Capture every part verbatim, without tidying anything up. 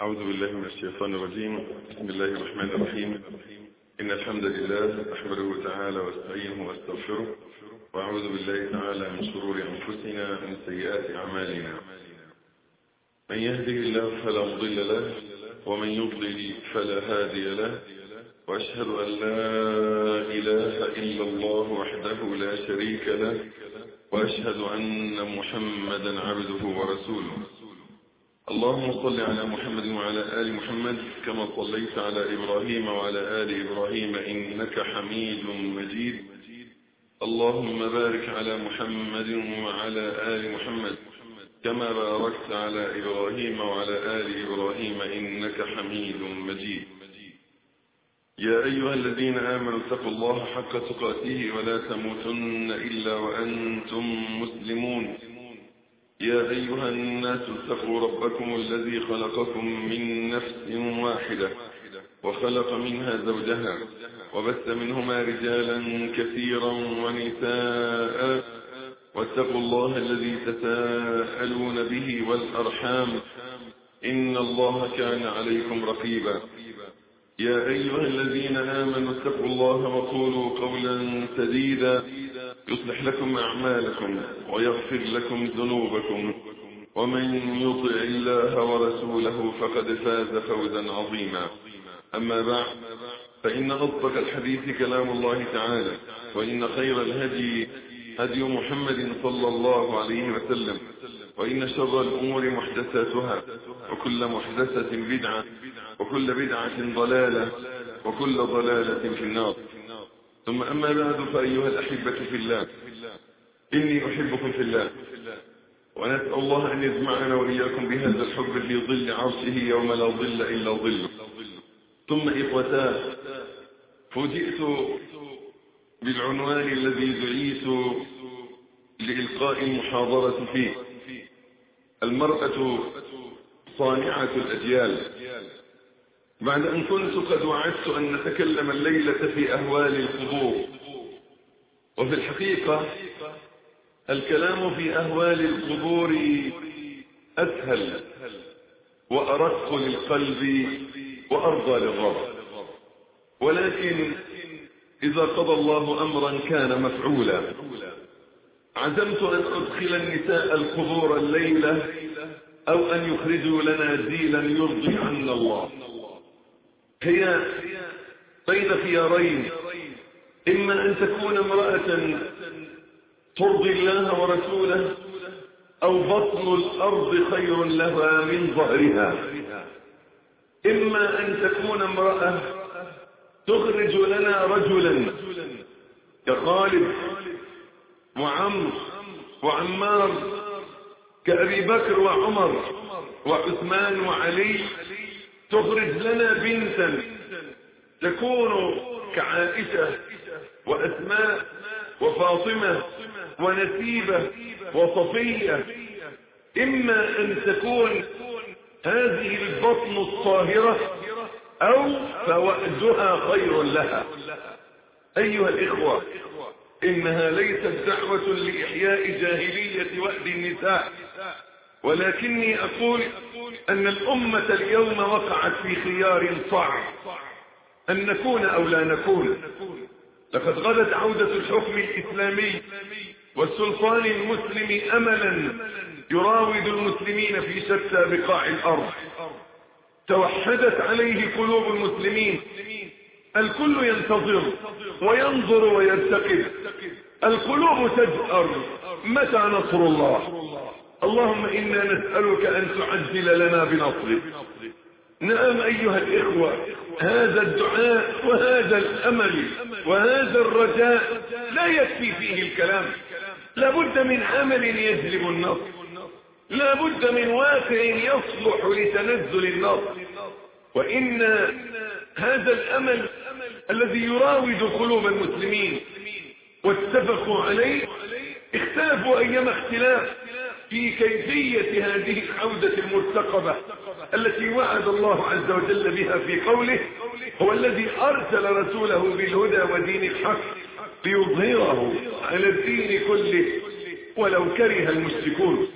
أعوذ بالله من الشيطان الرجيم. بسم الله الرحمن الرحيم. إن الحمد لله نحمده تعالى واستعينه واستغفره، وأعوذ بالله تعالى من شرور أنفسنا ومن سيئات أعمالنا. من يهده الله فلا مضل له، ومن يضلل فلا هادي له، وأشهد أن لا إله إلا الله وحده لا شريك له، وأشهد أن محمدا عبده ورسوله. اللهم صل على محمد وعلى آل محمد كما صليت على إبراهيم وعلى آل إبراهيم إنك حميد مجيد. اللهم بارك على محمد وعلى آل محمد كما باركت على إبراهيم وعلى آل إبراهيم إنك حميد مجيد. يا أيها الذين آمنوا اتقوا الله حق تقاته ولا تموتن إلا وأنتم مسلمون. يا أيها الناس اتقوا ربكم الذي خلقكم من نفس واحدة وخلق منها زوجها وبث منهما رجالا كثيرا ونساء، واتقوا الله الذي تساءلون به والأرحام إن الله كان عليكم رقيبا. يا أيها الذين آمنوا اتقوا الله وقولوا قولا سديدا يصلح لكم أعمالكم ويغفر لكم ذنوبكم، ومن يطع الله ورسوله فقد فاز فوزا عظيما. أما بعد، فإن أصدق الحديث كلام الله تعالى، وإن خير الهدي هدي محمد صلى الله عليه وسلم، وإن شر الأمور محدثاتها، وكل محدثة بدعة، وكل بدعة ضلالة، وكل ضلالة في النار. ثم أما بعد، فأيها الأحبة في الله، إني أحبكم في الله، ونسأل الله أن يجمعنا وإياكم بهذا الحب في ظل عرشه يوم لا ظل إلا ظله. ثم إخوتاه، فوجئت بالعنوان الذي دعيت لإلقاء المحاضرة فيه: المرأة صانعة الأجيال. بعد أن كنت قد وعدت أن نتكلم الليلة في أهوال القبور، وفي الحقيقة الكلام في أهوال القبور أسهل وأرق للقلب وأرضى للرب، ولكن إذا قضى الله أمرا كان مفعولا. عزمت أن أدخل النساء القبور الليلة، أو أن يخرجوا لنا ديلا يرضي عنا الله. هي بين خيارين: إما أن تكون امرأة ترضي الله ورسوله، أو بطن الأرض خير لها من ظهرها. إما أن تكون امرأة تخرج لنا رجلا كخالد وعمرو وعمار، كأبي بكر وعمر وعثمان وعلي، تخرج لنا بنتا تكون كعائشة وأسماء وفاطمة ونسيبة وصفية. إما أن تكون هذه البطن الطاهرة، أو فوأدها خير لها. أيها الإخوة، إنها ليست دعوة لإحياء جاهلية وأد النساء، ولكني أقول أن الأمة اليوم وقعت في خيار صعب: أن نكون أو لا نكون. لقد غدت عودة الحكم الإسلامي والسلطان المسلم أملا يراود المسلمين في شتى بقاع الأرض. توحدت عليه قلوب المسلمين، الكل ينتظر وينظر ويرتقب، القلوب تجأر: متى نصر الله؟ اللهم إنا نسألك أن تعجل لنا بنصرك. نعم أيها الإخوة، هذا الدعاء وهذا الأمل وهذا الرجاء لا يكفي فيه الكلام، لابد من عمل يجلب النصر، لابد من واقع يصلح لتنزل النصر. وإن هذا الأمل الذي يراود قلوب المسلمين واتفقوا عليه، اختلفوا أيام اختلاف في كيفية هذه العودة المرتقبة التي وعد الله عز وجل بها في قوله: هو الذي أرسل رسوله بالهدى ودين الحق ليظهره على الدين كله ولو كره المشركون.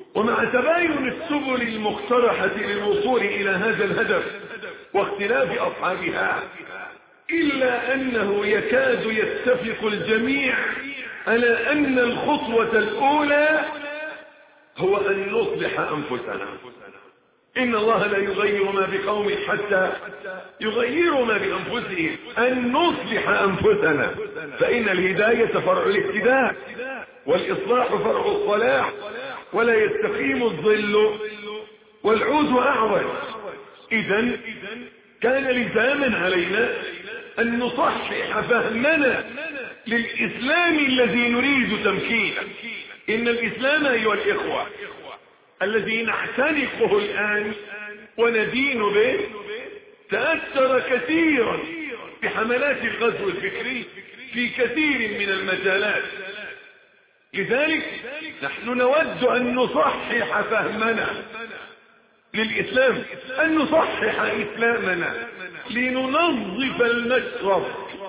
ومع تباين السبل المقترحة للوصول إلى هذا الهدف واختلاف أصحابها، إلا أنه يكاد يتفق الجميع على أن الخطوة الأولى هو أن نصلح أنفسنا. إن الله لا يغير ما بقوم حتى يغيروا ما بأنفسهم. أن نصلح أنفسنا، فإن الهداية فرع الاهتداء والإصلاح فرع الصلاح، ولا يستقيم الظل والعود أعوج. إذن كان لزاما علينا أن نصحح فهمنا للإسلام الذي نريد تمكينه. إن الإسلام أيها الإخوة الذي نعتنقه الآن وندين به تأثر كثيرا بحملات الغزو الفكري في كثير من المجالات. لذلك نحن نود أن نصحح فهمنا للإسلام، أن نصحح إسلامنا لننظف المشرب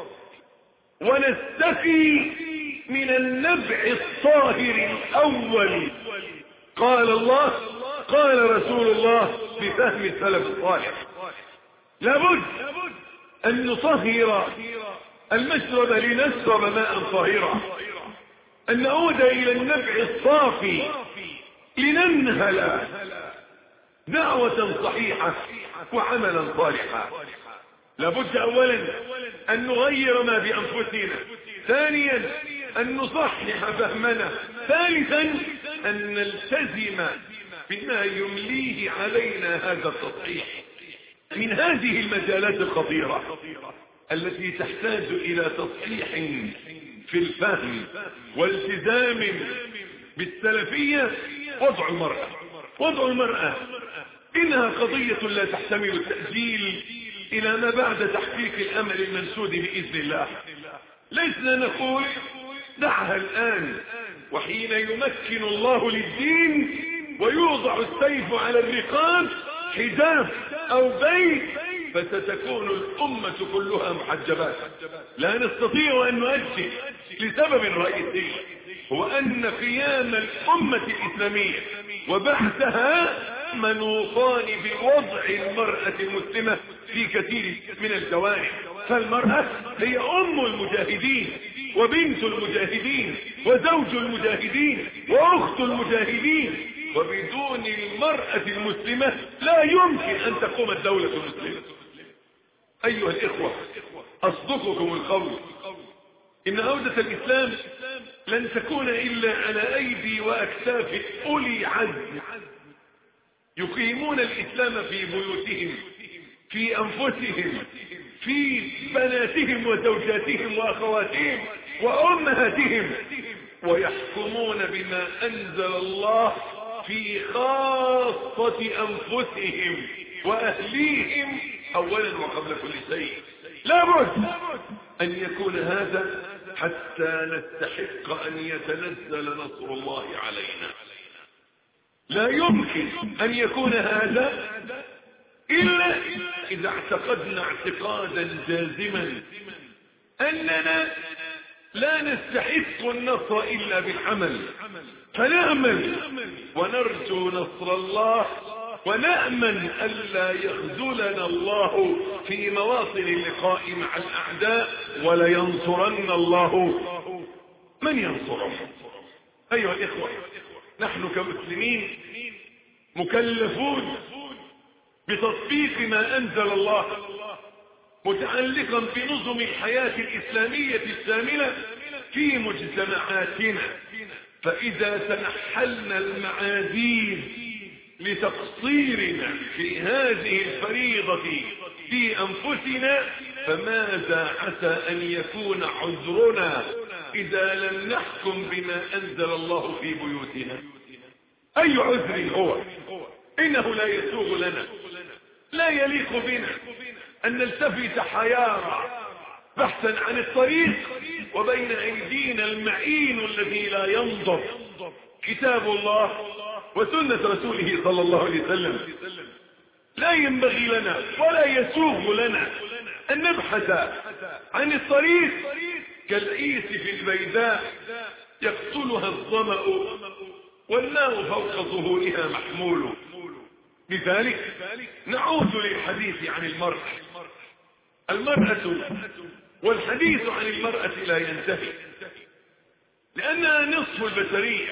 ونستقي من النبع الطاهر الأول. قال الله قال رسول الله بفهم السلف الصالح. لابد أن نطهر المشرب لنشرب ماء طاهرا، أن نعود إلى النبع الصافي لننهل دعوة صحيحة وعملا صالحا. لابد أولا أن نغير ما بأنفسنا، ثانيا أن نصحح فهمنا، ثالثا أن نلتزم بما يمليه علينا هذا التصحيح. من هذه المجالات الخطيرة التي تحتاج إلى تصحيح في الفهم والتزام بالسلفية وضع المرأة. وضع المرأة إنها قضية لا تحتمل التأجيل إلى ما بعد تحقيق الأمل المنسود بإذن الله. لسنا نقول دعها الآن، وحين يمكن الله للدين ويوضع السيف على الرقاب حجاب أو بيت فستكون الأمة كلها محجبات. لا نستطيع أن نؤجل لسبب رئيسي، هو أن قيام الأمة الإسلامية وبعثها منوطان بوضع المرأة المسلمة في كثير من الجوانب. فالمرأة هي أم المجاهدين وبنت المجاهدين وزوج المجاهدين وأخت المجاهدين، وبدون المرأة المسلمة لا يمكن أن تقوم الدولة المسلمة. أيها الإخوة، أصدقكم القول إن عودة الإسلام لن تكون إلا على أيدي وأكتاف أولي عزم يقيمون الإسلام في بيوتهم، في أنفسهم، في بناتهم وزوجاتهم وأخواتهم وأمهاتهم، ويحكمون بما أنزل الله في خاصة أنفسهم وأهليهم أولا وقبل كل شيء. لابد أن يكون هذا حتى نستحق أن يتنزل نصر الله علينا. لا يمكن أن يكون هذا إلا إذا اعتقدنا اعتقادا جازما أننا لا نستحق النصر إلا بالعمل، فنعمل ونرجو نصر الله ونأمن ألا يخذلنا الله في مواطن اللقاء مع الأعداء، ولينصرن الله من ينصره. أيها الإخوة، نحن كمسلمين مكلفون بتطبيق ما أنزل الله متعلقا بنظم الحياة الإسلامية الشاملة في مجتمعاتنا. فإذا تنحلنا المعاذير لتقصيرنا في هذه الفريضة في أنفسنا، فماذا عسى أن يكون عذرنا إذا لم نحكم بما أنزل الله في بيوتنا؟ أي عذر هو؟ إنه لا يسوغ لنا، لا يليق بنا أن نلتفت حيارى بحثا عن الطريق وبين أيدينا المعين الذي لا ينضب كتاب الله وسنة رسوله صلى الله عليه وسلم. لا ينبغي لنا ولا يسوغ لنا أن نبحث عن الطريق كالعيس في البيداء يقتلها الظمأ والماء فوق ظهورها محمول. لذلك نعود للحديث عن المرأة. المرأة والحديث عن المرأة لا ينتهي، لأنها نصف البشرية،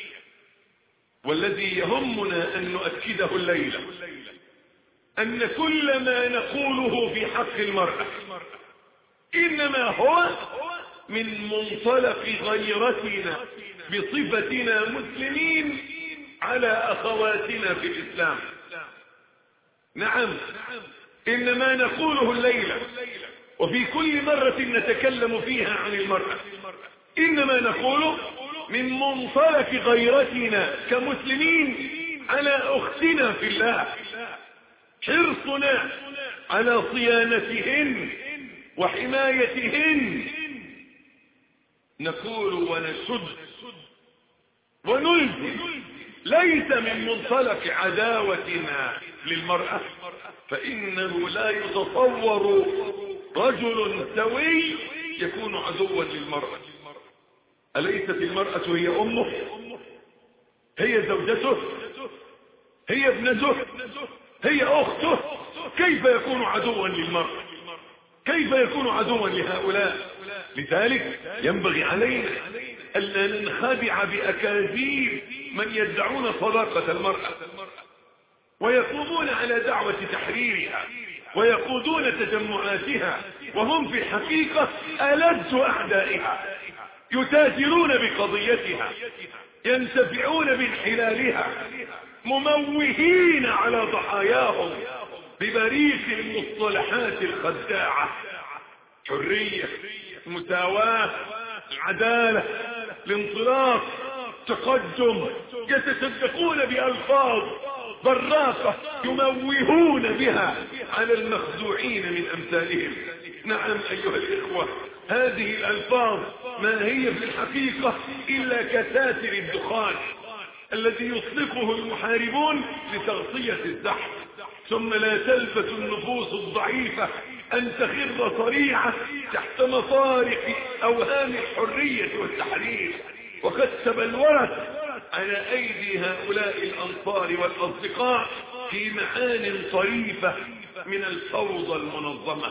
والذي يهمنا أن نؤكده الليلة أن كل ما نقوله في حق المرأة إنما هو من منطلق غيرتنا بصفتنا مسلمين على أخواتنا في الإسلام. نعم، إن ما نقوله الليلة وفي كل مرة نتكلم فيها عن المرأة إنما نقوله من منطلق غيرتنا كمسلمين على أختنا في الله، حرصنا على صيانتهن وحمايتهن. نقول ونشد ونلزم ليس من منطلق عداوتنا للمرأة، فإنه لا يتصور رجل سوي يكون عدوا للمرأة. أليست المرأة هي أمه، هي زوجته، هي ابنته، هي أخته؟ كيف يكون عدوا للمرأة؟ كيف يكون عدوا لهؤلاء؟ لذلك ينبغي علينا ألا ننخدع بأكاذيب من يدعون صداقة المرأة ويقومون على دعوة تحريرها ويقودون تجمعاتها، وهم في الحقيقة ألد أعدائها، يتاجرون بقضيتها، ينتفعون بانحلالها، مموهين على ضحاياهم ببريق المصطلحات الخداعة: حرية، مساواة، العدالة، الانطلاق، تقدم. يتصدقون بألفاظ براقة يموهون بها على المخدوعين من أمثالهم. نعم أيها الإخوة، هذه الألفاظ ما هي في الحقيقة إلا كساتر الدخان الذي يطلقه المحاربون لتغطية الزحف، ثم لا تلبث النفوس الضعيفة أن تخر صريعة تحت مطارق أوهام الحرية والتحرير، وقد تبلورت على أيدي هؤلاء الأنصار والأصدقاء في معان طريفة من الفوضى المنظمة.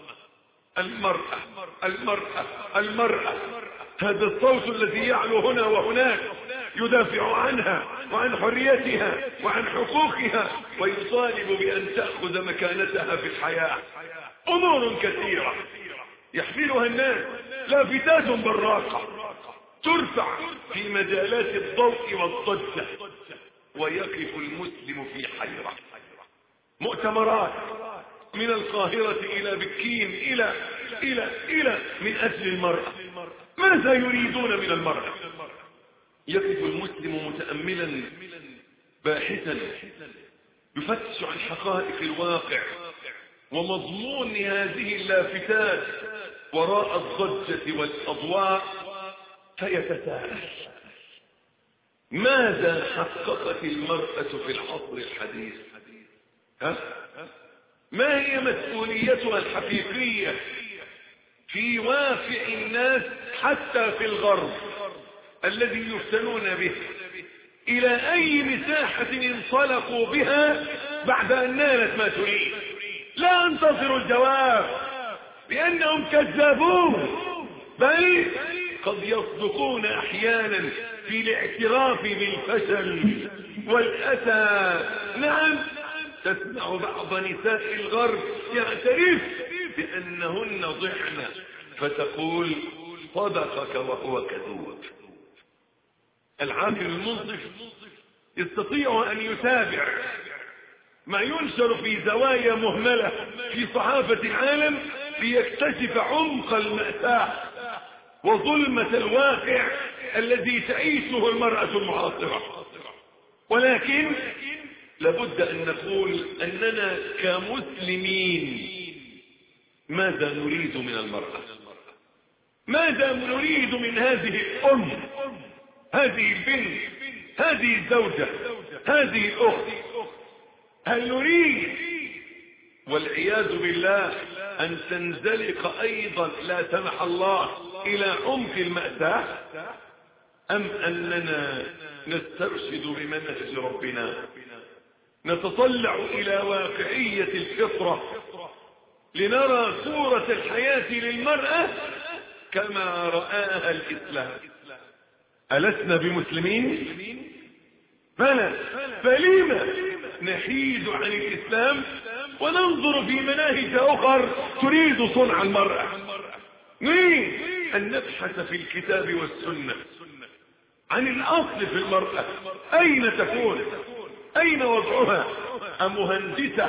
المرأة المرأة المرأة، هذا الصوت الذي يعلو هنا وهناك يدافع عنها وعن حريتها وعن حقوقها ويطالب بأن تأخذ مكانتها في الحياة. أمور كثيرة يحملها الناس، لافتات براقة ترفع في مجالات الضوء والضجة، ويقف المسلم في حيرة. مؤتمرات من القاهرة إلى بكين إلى إلى إلى من أجل المرأة. ماذا يريدون من المرأة؟ يقف المسلم متأملا باحثا يفتش عن حقائق الواقع ومضمون هذه اللافتات وراء الضجة والأضواء، فيتساءل: ماذا حققت المرأة في العصر الحديث؟ ها؟ ما هي مسؤوليتها الحقيقية في واقع الناس حتى في الغرب الذي يفتنون به؟ إلى أي مساحة انطلقوا بها بعد أن نالت ما تريد؟ لا انتظروا الجواب، لأنهم كذابون، بل قد يصدقون أحيانا في الاعتراف بالفشل والأسى. نعم، تسمع بعض نساء الغرب يعترف بأنهن ضحن فتقول: صدقك وهو كذوب. العاقل المنصف يستطيع أن يتابع ما ينشر في زوايا مهملة في صحافة العالم ليكتشف عمق المأساة وظلمة الواقع الذي تعيشه المرأة المعاصرة. ولكن لابد أن نقول أننا كمسلمين ماذا نريد من المرأة؟ ماذا نريد من هذه الأم، هذه البنت، هذه الزوجة، هذه الأخت؟ هل نريد والعياذ بالله أن تنزلق أيضا لا سمح الله إلى عمق المأساة، أم أننا نسترشد بمنهج ربنا، نتطلع إلى واقعية الفطرة لنرى صورة الحياة للمرأة كما رآها الإسلام. ألسنا بمسلمين؟ بلى، فلما نحيد عن الإسلام وننظر في مناهج أخر تريد صنع المرأة؟ نريد أن نبحث في الكتاب والسنة عن الأصل في المرأة، أين تكون؟ أين وضعها؟ أمهندسة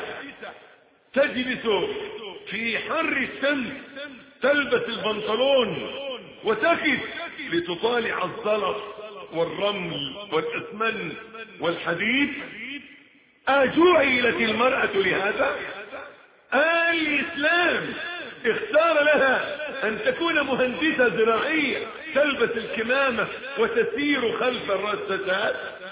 تجلس في حر الشمس تلبس البنطلون وتكد لتطالع الزلط والرمل والاسمنت والحديد؟ أجعلت المرأة لهذا؟ آه الإسلام اختار لها أن تكون مهندسة زراعية تلبس الكمامة وتسير خلف الرصاصات؟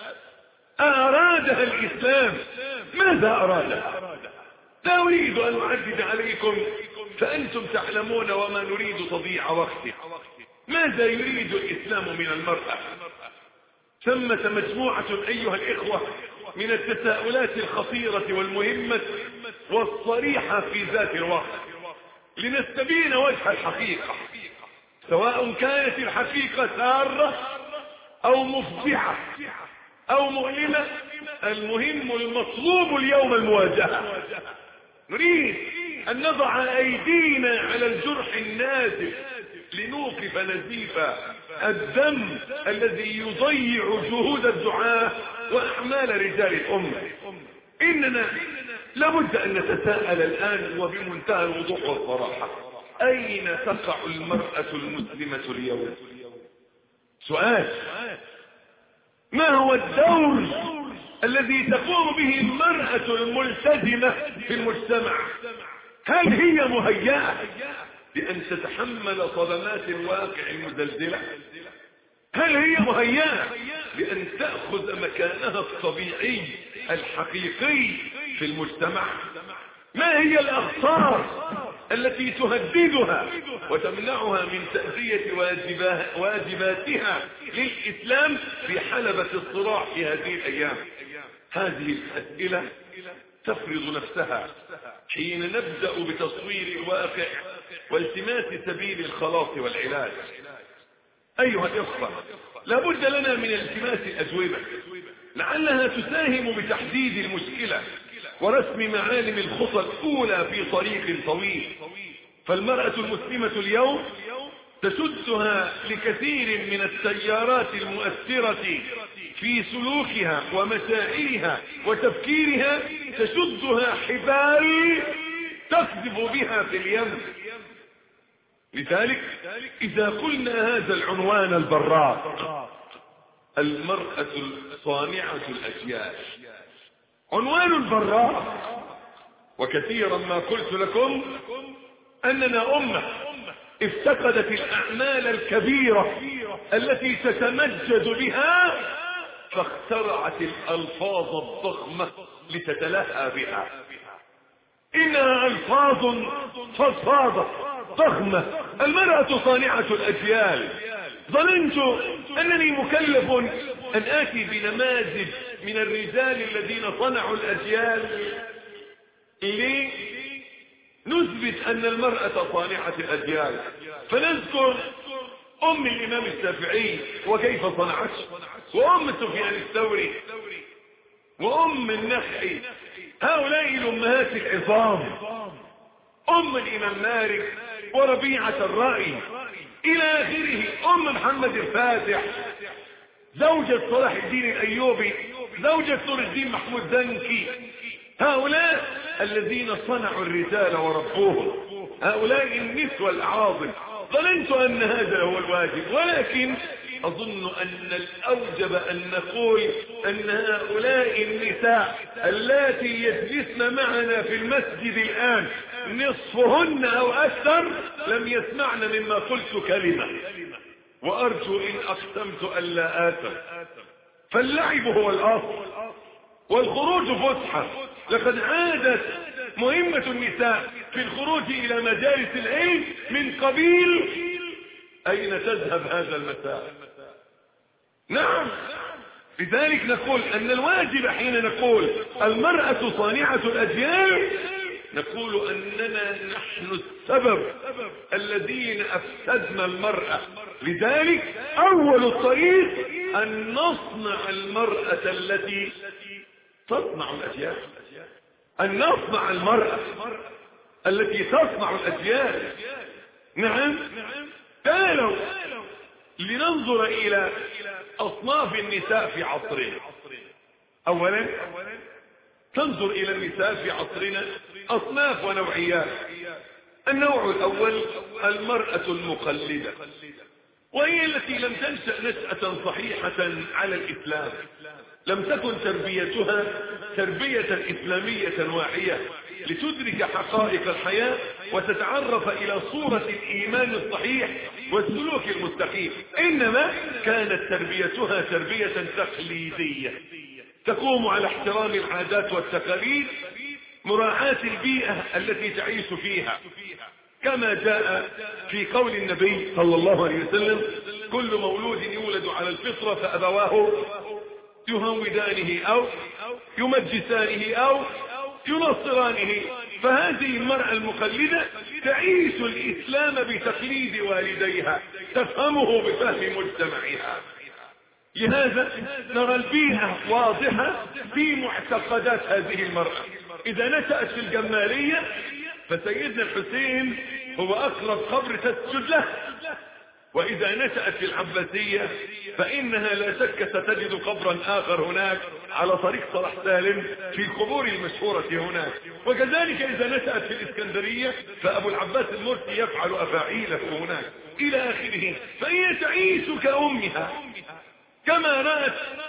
أرادها الإسلام؟ ماذا أرادها؟ لا أريد أن أعدد عليكم فأنتم تعلمون وما نريد تضيع وقته. ماذا يريد الإسلام من المرأة؟ ثمة مجموعة أيها الإخوة من التساؤلات الخطيرة والمهمة والصريحة في ذات الوقت لنستبين وجه الحقيقة، سواء كانت الحقيقة سارة أو مفزعة أو مؤلمة. المهم المطلوب اليوم المواجهة. نريد أن نضع أيدينا على الجرح النازف لنوقف نزيف الدم الذي يضيع جهود الدعاة وأعمال رجال الأمة. إننا لابد أن نتساءل الآن وبمنتهى الوضوح والصراحة: أين تقع المرأة المسلمة اليوم؟ سؤال: ما هو الدور الذي تقوم به المرأة الملتزمة في المجتمع؟ هل هي مهيئة بأن تتحمل صدمات الواقع المزلزلة؟ هل هي مهيئة بأن تأخذ مكانها الطبيعي الحقيقي في المجتمع؟ ما هي الأخطار التي تهددها وتمنعها من تأدية واجباتها للإسلام في حلبة الصراع في هذه الأيام؟ هذه الأسئلة تفرض نفسها حين نبدأ بتصوير الواقع والتماس سبيل الخلاص والعلاج. أيها الإخوة، لابد لنا من التماس الأجوبة لعلها تساهم بتحديد المشكلة ورسم معالم الخطى الأولى في طريق طويل. فالمرأة المسلمة اليوم تشدها لكثير من التيارات المؤثرة في سلوكها ومشاعرها وتفكيرها، تشدها حبال تقذف بها في اليم. لذلك إذا قلنا هذا العنوان البراق: المرأة صانعة الأجيال، عنوان البراق. وكثيرا ما قلت لكم أننا أمة افتقدت الأعمال الكبيرة التي تتمجد بها، فاخترعت الألفاظ الضخمة لتتلهى بها. إنها ألفاظ فضفاضة ضخمة: المرأة صانعة الأجيال. ظننت أنني مكلف أن آتي بنماذج من الرجال الذين صنعوا الأجيال لنثبت أن المرأة صانعة الأجيال، فنذكر أم الإمام الشافعي وكيف صنعته، وأم سفيان الثوري، وأم النخعي، هؤلاء الأمهات العظام، أم الإمام مالك وربيعة الرأي إلى آخره، أم محمد الفاتح، زوجة صلاح الدين الأيوبي، زوجة نور الدين محمود زنكي. هؤلاء الذين صنعوا الرجال وربوهم، هؤلاء النسوة الأعاظم. ظننت أن هذا هو الواجب، ولكن أظن أن الأوجب أن نقول أن هؤلاء النساء اللاتي يجلسن معنا في المسجد الآن نصفهن أو أكثر لم يسمعن مما قلت كلمة، وأرجو إن أقسمت ألا آثم. فاللعب هو الأصل والخروج فسحة. لقد عادت مهمة النساء في الخروج إلى مجالس العلم من قبيل: أين تذهب هذا المساء؟ نعم، لذلك نقول أن الواجب حين نقول المرأة صانعة الأجيال نقول أننا نحن السبب الذين أفسدنا المرأة. لذلك أول الطريق أن نصنع المرأة التي تصنع الأجيال، أن نصنع المرأة التي تصنع الأجيال. نعم، تعالوا لننظر إلى أصناف النساء في عصرنا. أولا تنظر إلى النساء في عصرنا أصناف ونوعيات. النوع الأول المرأة المقلدة، وهي التي لم تنشأ نشأة صحيحة على الإسلام، لم تكن تربيتها تربية إسلامية واعية لتدرك حقائق الحياة وتتعرف إلى صورة الإيمان الصحيح والسلوك المستقيم، إنما كانت تربيتها تربية تقليدية تقوم على احترام العادات والتقاليد، مراعاة البيئة التي تعيش فيها، كما جاء في قول النبي صلى الله عليه وسلم: كل مولود يولد على الفطرة فأبواه يهودانه أو يمجسانه أو ينصرانه. فهذه المرأة المقلدة تعيش الإسلام بتقليد والديها، تفهمه بفهم مجتمعها. لهذا نرى البيئة واضحة في معتقدات هذه المرأة. إذا نشأت في الجمالية فسيدنا الحسين هو أقرب قبر تسجد له، وإذا نشأت في العباسية فإنها لا شك ستجد قبرا آخر هناك على طريق صلاح سالم في القبور المشهورة هناك. وكذلك إذا نشأت في الإسكندرية فأبو العباس المرسي يفعل أفاعيله هناك إلى آخره. فهي تعيش كأمها كما رأت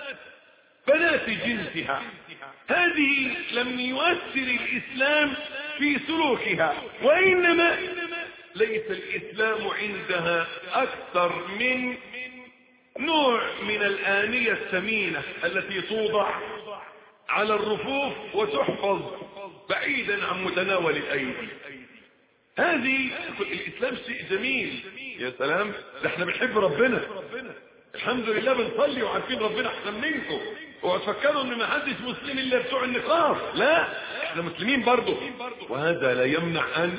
بنات جنسها. هذه لم يؤثر الإسلام في سلوكها، وإنما ليس الإسلام عندها أكثر من نوع من الآنية الثمينة التي توضع على الرفوف وتحفظ بعيدا عن متناول الأيدي. هذه الإسلام شيء جميل، يا سلام، ده احنا بنحب ربنا، الحمد لله بنصلي وعارفين ربنا احسن منكم، وتفكروا ان ما حدش مسلم الا بتوع النقاب، لا احنا مسلمين برضه. وهذا لا يمنع ان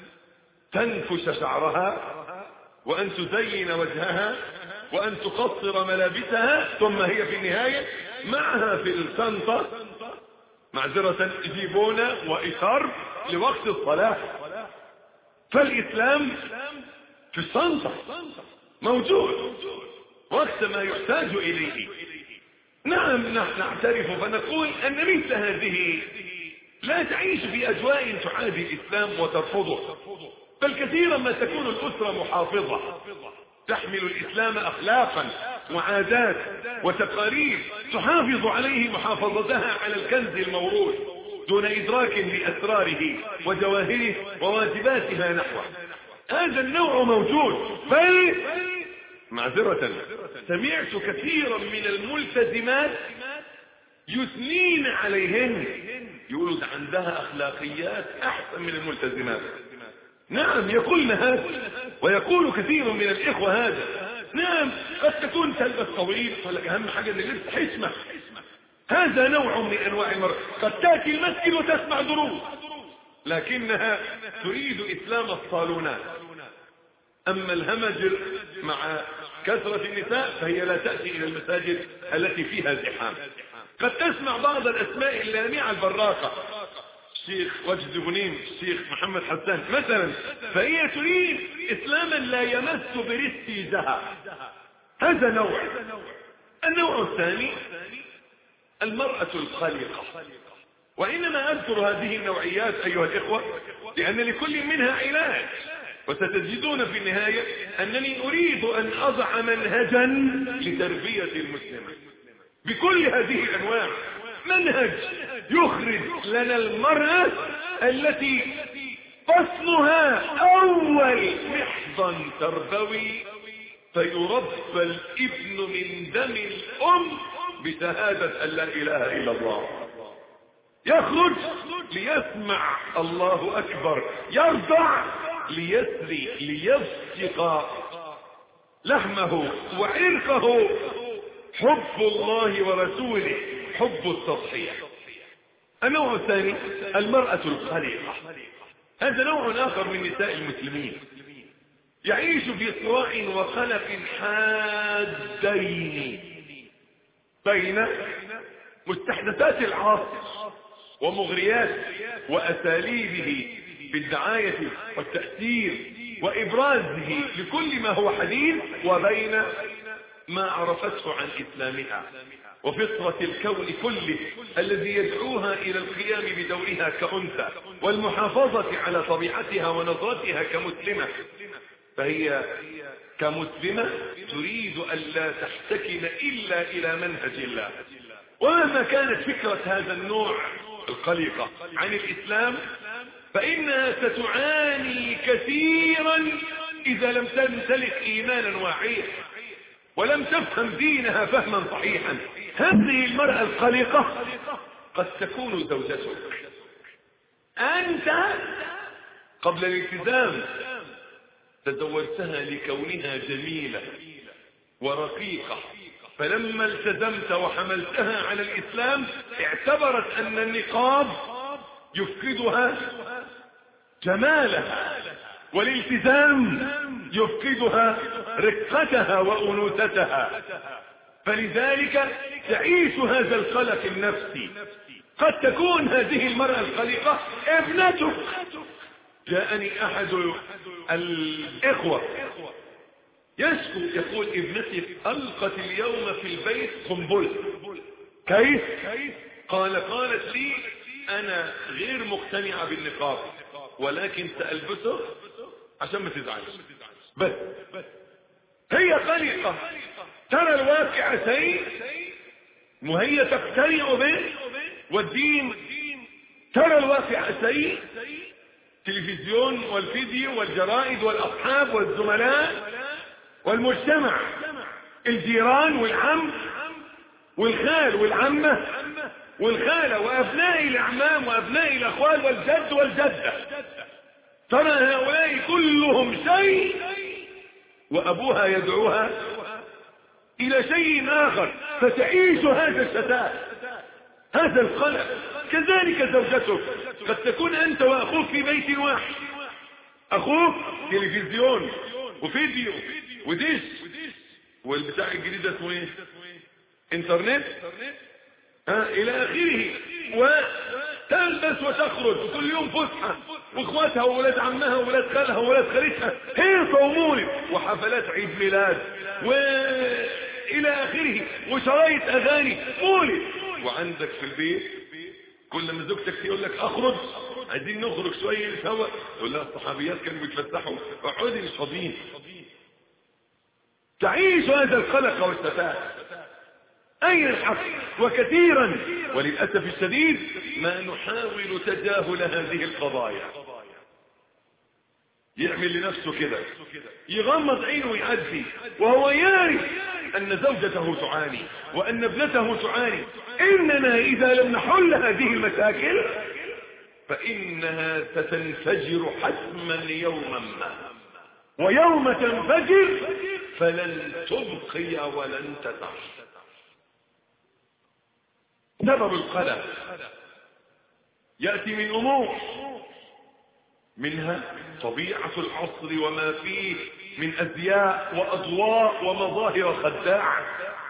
تنفش شعرها وان تزين وجهها وان تقصر ملابسها، ثم هي في النهاية معها في الشنطة معذرة جيبونة وإشار لوقت الصلاة. فالإسلام في الشنطة موجود وقت ما يحتاج إليه. نعم نعترف فنقول أن مثل هذه لا تعيش في أجواء تعادي الإسلام وترفضه، بل كثيرا ما تكون الأسرة محافظة تحمل الإسلام أخلاقا وعادات وتقاليد تحافظ عليه محافظتها على الكنز الموروث دون إدراك لأسراره وجواهره وواجباتها نحوه. هذا النوع موجود، بل معذرة سمعت كثيرا من الملتزمات يثنين عليهن، يقولوا ده عندها أخلاقيات أحسن من الملتزمات. نعم يقولن هذا، ويقول كثير من الإخوة هذا. نعم قد تكون تلبس طويل، ولكن أهم حاجة أن اللبس حشمة. هذا نوع من أنواع المرأة، قد تأتي المسجد وتسمع دروس لكنها تريد إسلام الصالونات. أما الهمجر مع كثرة النساء فهي لا تأتي إلى المساجد التي فيها زحام. قد تسمع بعض الأسماء اللامعة البراقة، الشيخ وجد بنيم، الشيخ محمد حسان مثلا، فهي تريد إسلاما لا يمس برستيجها. هذا نوع. النوع الثاني المرأة الخليقة. وإنما أذكر هذه النوعيات أيها الإخوة لأن لكل منها علاج، وستجدون في النهاية أنني أريد أن أضع منهجا لتربية المسلمة بكل هذه الأنواع، منهج يخرج لنا المرأة التي فصلها أول محضن تربوي فيربى الابن من دم الأم بشهادة أن لا إله إلا الله، يخرج ليسمع الله أكبر، يرضع ليسري ليبسق لحمه وعرقه حب الله ورسوله، حب التضحية. النوع الثاني المرأة الخليقة، هذا نوع آخر من نساء المسلمين يعيش في صراع وخلف حادين بين مستحدثات العصر ومغريات وأساليبه بالدعاية والتأثير وإبرازه لكل ما هو حديث، وبين ما عرفته عن إسلامها وفطرة الكون كله الذي يدعوها إلى القيام بدورها كأنثى والمحافظة على طبيعتها ونظرتها كمسلمة. فهي كمسلمة تريد أن لا تحتكم إلا إلى منهج الله. ومهما كانت فكرة هذا النوع القلقة عن الإسلام فإنها ستعاني كثيرا إذا لم تمتلك إيمانا واعيا ولم تفهم دينها فهما صحيحا. هذه المرأة القلقة قد تكون زوجتك أنت قبل الالتزام، تزوجتها لكونها جميلة ورقيقة، فلما التزمت وحملتها على الإسلام اعتبرت أن النقاب يفقدها جمالها والالتزام يفقدها رقتها وأنوثتها، فلذلك تعيش هذا القلق النفسي. قد تكون هذه المرأة القلقة ابنتك. جاءني أحد الإخوة يشكو يقول ابنتي ألقت اليوم في البيت قنبلة. كيف؟ قال قالت لي أنا غير مقتنعة بالنقاب ولكن سألبسه عشان ما تزعلش. بس هي قلقة ترى الواقع سيء وهي تقتنع به، والدين ترى الواقع سيء، التلفزيون والفيديو والجرائد والأصحاب والزملاء والمجتمع، الجيران والعم والخال والعمة والخالة وأبناء الأعمام وأبناء الأخوال والجد والجدة، ترى هؤلاء كلهم شيء وأبوها يدعوها إلى شيء آخر، فتعيش هذا الشتات هذا القلق. كذلك زوجتك قد تكون أنت وأخوك في بيت واحد، أخوك تلفزيون وفيديو وديش والبتاع الجديد اسمه ايه انترنت ها الى اخره، وتلبس وتخرج وكل يوم فسحه واخواتها وولاد عمها وولاد خالها وولاد خالتها هيصه ومولد وحفلات عيد ميلاد والى اخره وشرايط اغاني مولد، وعندك في البيت كل ما زوجتك يقول لك اخرج عايزين نخرج شويه سوا تقول لها الصحابيات كانوا بيتفسحوا اقعدي مش فاضيين. تعيش هذا القلق والشتات. أين الحق؟ وكثيرا وللأسف الشديد ما نحاول تجاهل هذه القضايا. يعمل لنفسه كده يغمض عينه ويعدي وهو يعرف أن زوجته تعاني وأن ابنته تعاني. إننا إذا لم نحل هذه المشاكل فإنها ستنفجر حتما يوما ما، ويوم تنفجر فلن تبقي ولن تدع. سبب القلق يأتي من أمور، منها طبيعة العصر وما فيه من أزياء وأضواء ومظاهر خداعة،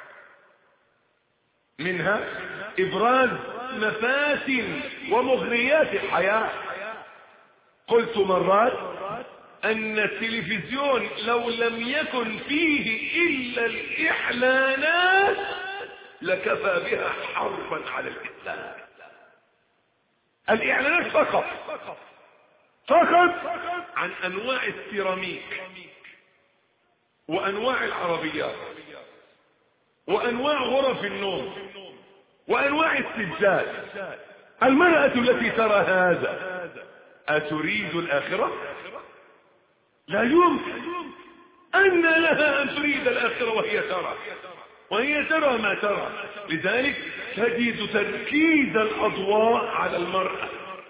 منها إبراز مفاسد ومغريات الحياة. قلت مرات أن التلفزيون لو لم يكن فيه إلا الإعلانات لكفى بها حربا على الإسلام. الإعلانات فقط فقط عن أنواع السيراميك وأنواع العربيات وأنواع غرف النوم وأنواع السجاد. المرأة التي ترى هذا أتريد الآخرة؟ لا يمكن أن لها أن تريد الآخرة وهي ترى وهي ترى ما ترى. لذلك تجد تركيز الأضواء على المرأة.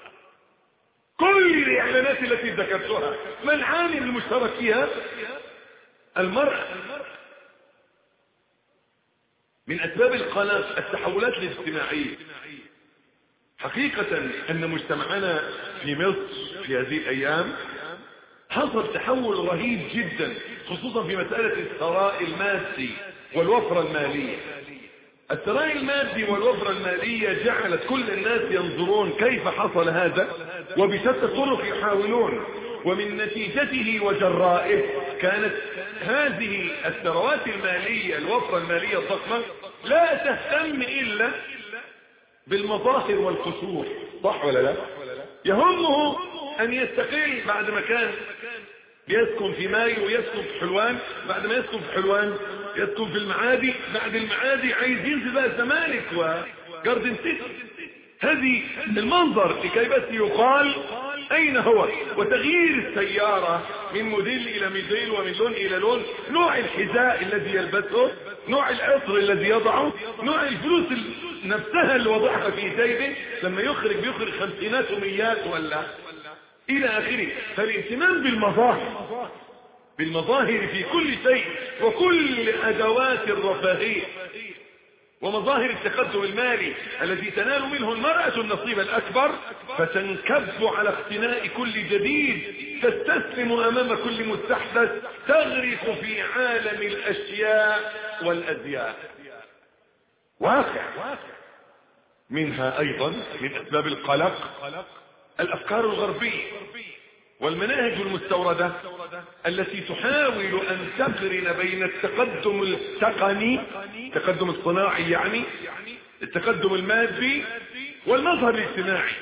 كل الإعلانات التي ذكرتها ما العامل المشترك فيها؟ المرأة. من أسباب القلق التحولات الاجتماعية. حقيقة أن مجتمعنا في مصر في هذه الأيام حصل تحول رهيب جدا، خصوصا في مسألة الثراء المادي والوفرة المالية. الثراء المادي والوفرة المالية جعلت كل الناس ينظرون كيف حصل هذا، وبشتى الطرق يحاولون، ومن نتيجته وجرائه كانت هذه الثروات المالية الوفرة المالية الضخمة لا تهتم إلا بالمظاهر والقصور. صح ولا لا؟ يهمه أن يستقل بعد ما كان يسكن في مايو ويسكن في حلوان، بعد ما يسكن في حلوان يسكن في المعادي، بعد المعادي عايز ينزل بقى الزمالك وجاردن سيتي. هذه المنظر لكي بس يقال أين هو، وتغيير السيارة من موديل إلى موديل ومن لون إلى لون، نوع الحذاء الذي يلبسه، نوع العطر الذي يضعه، نوع الفلوس نفسها اللي وضعها في جيبه، لما يخرج بيخرج خمسينات وميات ولا إلى آخره. فالاهتمام بالمظاهر بالمظاهر في كل شيء وكل أدوات الرفاهية ومظاهر التقدم المالي الذي تنال منه المرأة النصيب الأكبر، فتنكب على اقتناء كل جديد، تستسلم أمام كل مستحدث، تغرق في عالم الأشياء والأزياء. واقع منها أيضا من أسباب القلق الأفكار الغربية والمناهج المستوردة التي تحاول أن تقرن بين التقدم التقني، التقدم الصناعي يعني، التقدم المادي، والمظهر الاجتماعي.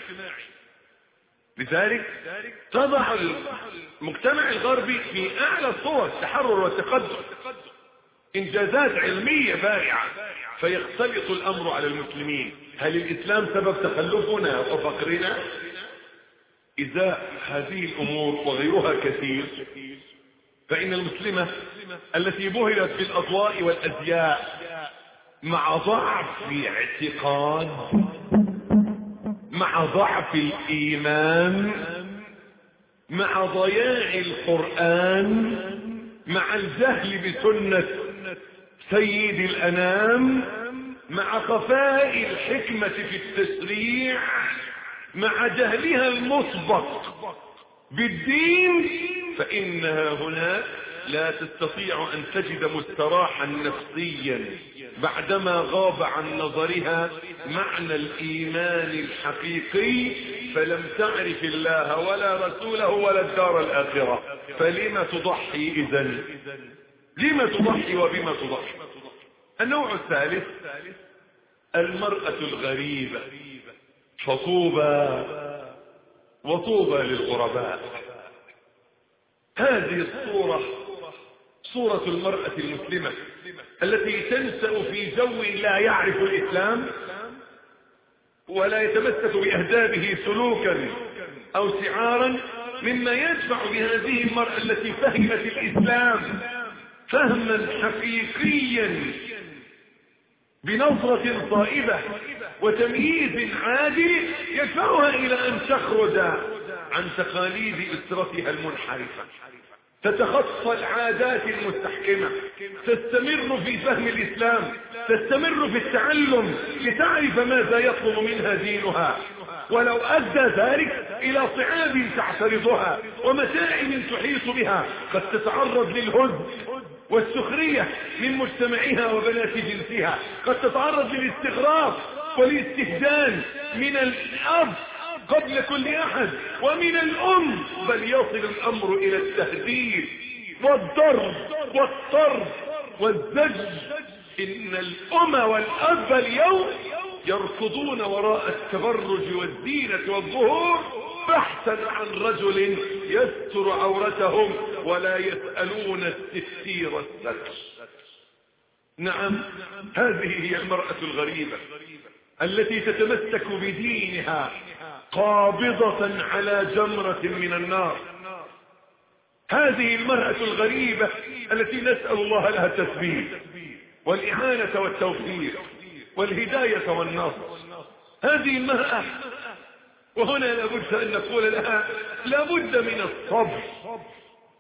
لذلك تضع المجتمع الغربي في أعلى صور التحرر والتقدم إنجازات علمية بارعة، فيختلط الأمر على المسلمين. هل الإسلام سبب تخلفنا وفقرنا؟ إذا هذه الأمور وغيرها كثير، فإن المسلمة التي بهرت بالأضواء والأزياء مع ضعف اعتقاد، مع ضعف الإيمان، مع ضياع القرآن، مع الجهل بسنة سيد الأنام، مع خفاء الحكمة في التشريع، مع جهلها المسبق بالدين، فإنها هنا لا تستطيع أن تجد مستراحا نفسيا بعدما غاب عن نظرها معنى الإيمان الحقيقي، فلم تعرف الله ولا رسوله ولا الدار الآخرة. فلما تضحي إذن؟ لما تضحي وبما تضحي؟ النوع الثالث المرأة الغريبة، فطوبى وطوبى للغرباء. هذه الصورة صورة المرأة المسلمة التي تنشأ في جو لا يعرف الإسلام ولا يتمسك بأهدابه سلوكا أو شعارا، مما يدفع بهذه المرأة التي فهمت الإسلام فهما حقيقيا بنظرة صائبة وتمييز عادل، يدفعها إلى أن تخرج عن تقاليد أسرتها المنحرفة، تتخطى العادات المستحكمة، تستمر في فهم الإسلام، تستمر في التعلم لتعرف ماذا يطلب منها دينها، ولو أدى ذلك إلى صعاب تعترضها ومتاعب تحيط بها، قد تتعرض للهزء والسخرية من مجتمعها وبنات جنسها، قد تتعرض للاستغراب والاستهجان من الأب قبل كل أحد ومن الأم، بل يصل الأمر إلى التهديد والضرب والطرد والزج. إن الأم والأب اليوم يركضون وراء التبرج والزينة والظهور بحثا عن رجل يستر عورتهم، ولا يسألون التستير الستر. نعم، هذه هي المرأة الغريبة التي تتمسك بدينها قابضة على جمرة من النار. هذه المرأة الغريبة التي نسأل الله لها التثبيت والإعانة والتوفيق والهداية والنصر. هذه المرأة، وهنا لابد أن نقول لها لابد من الصبر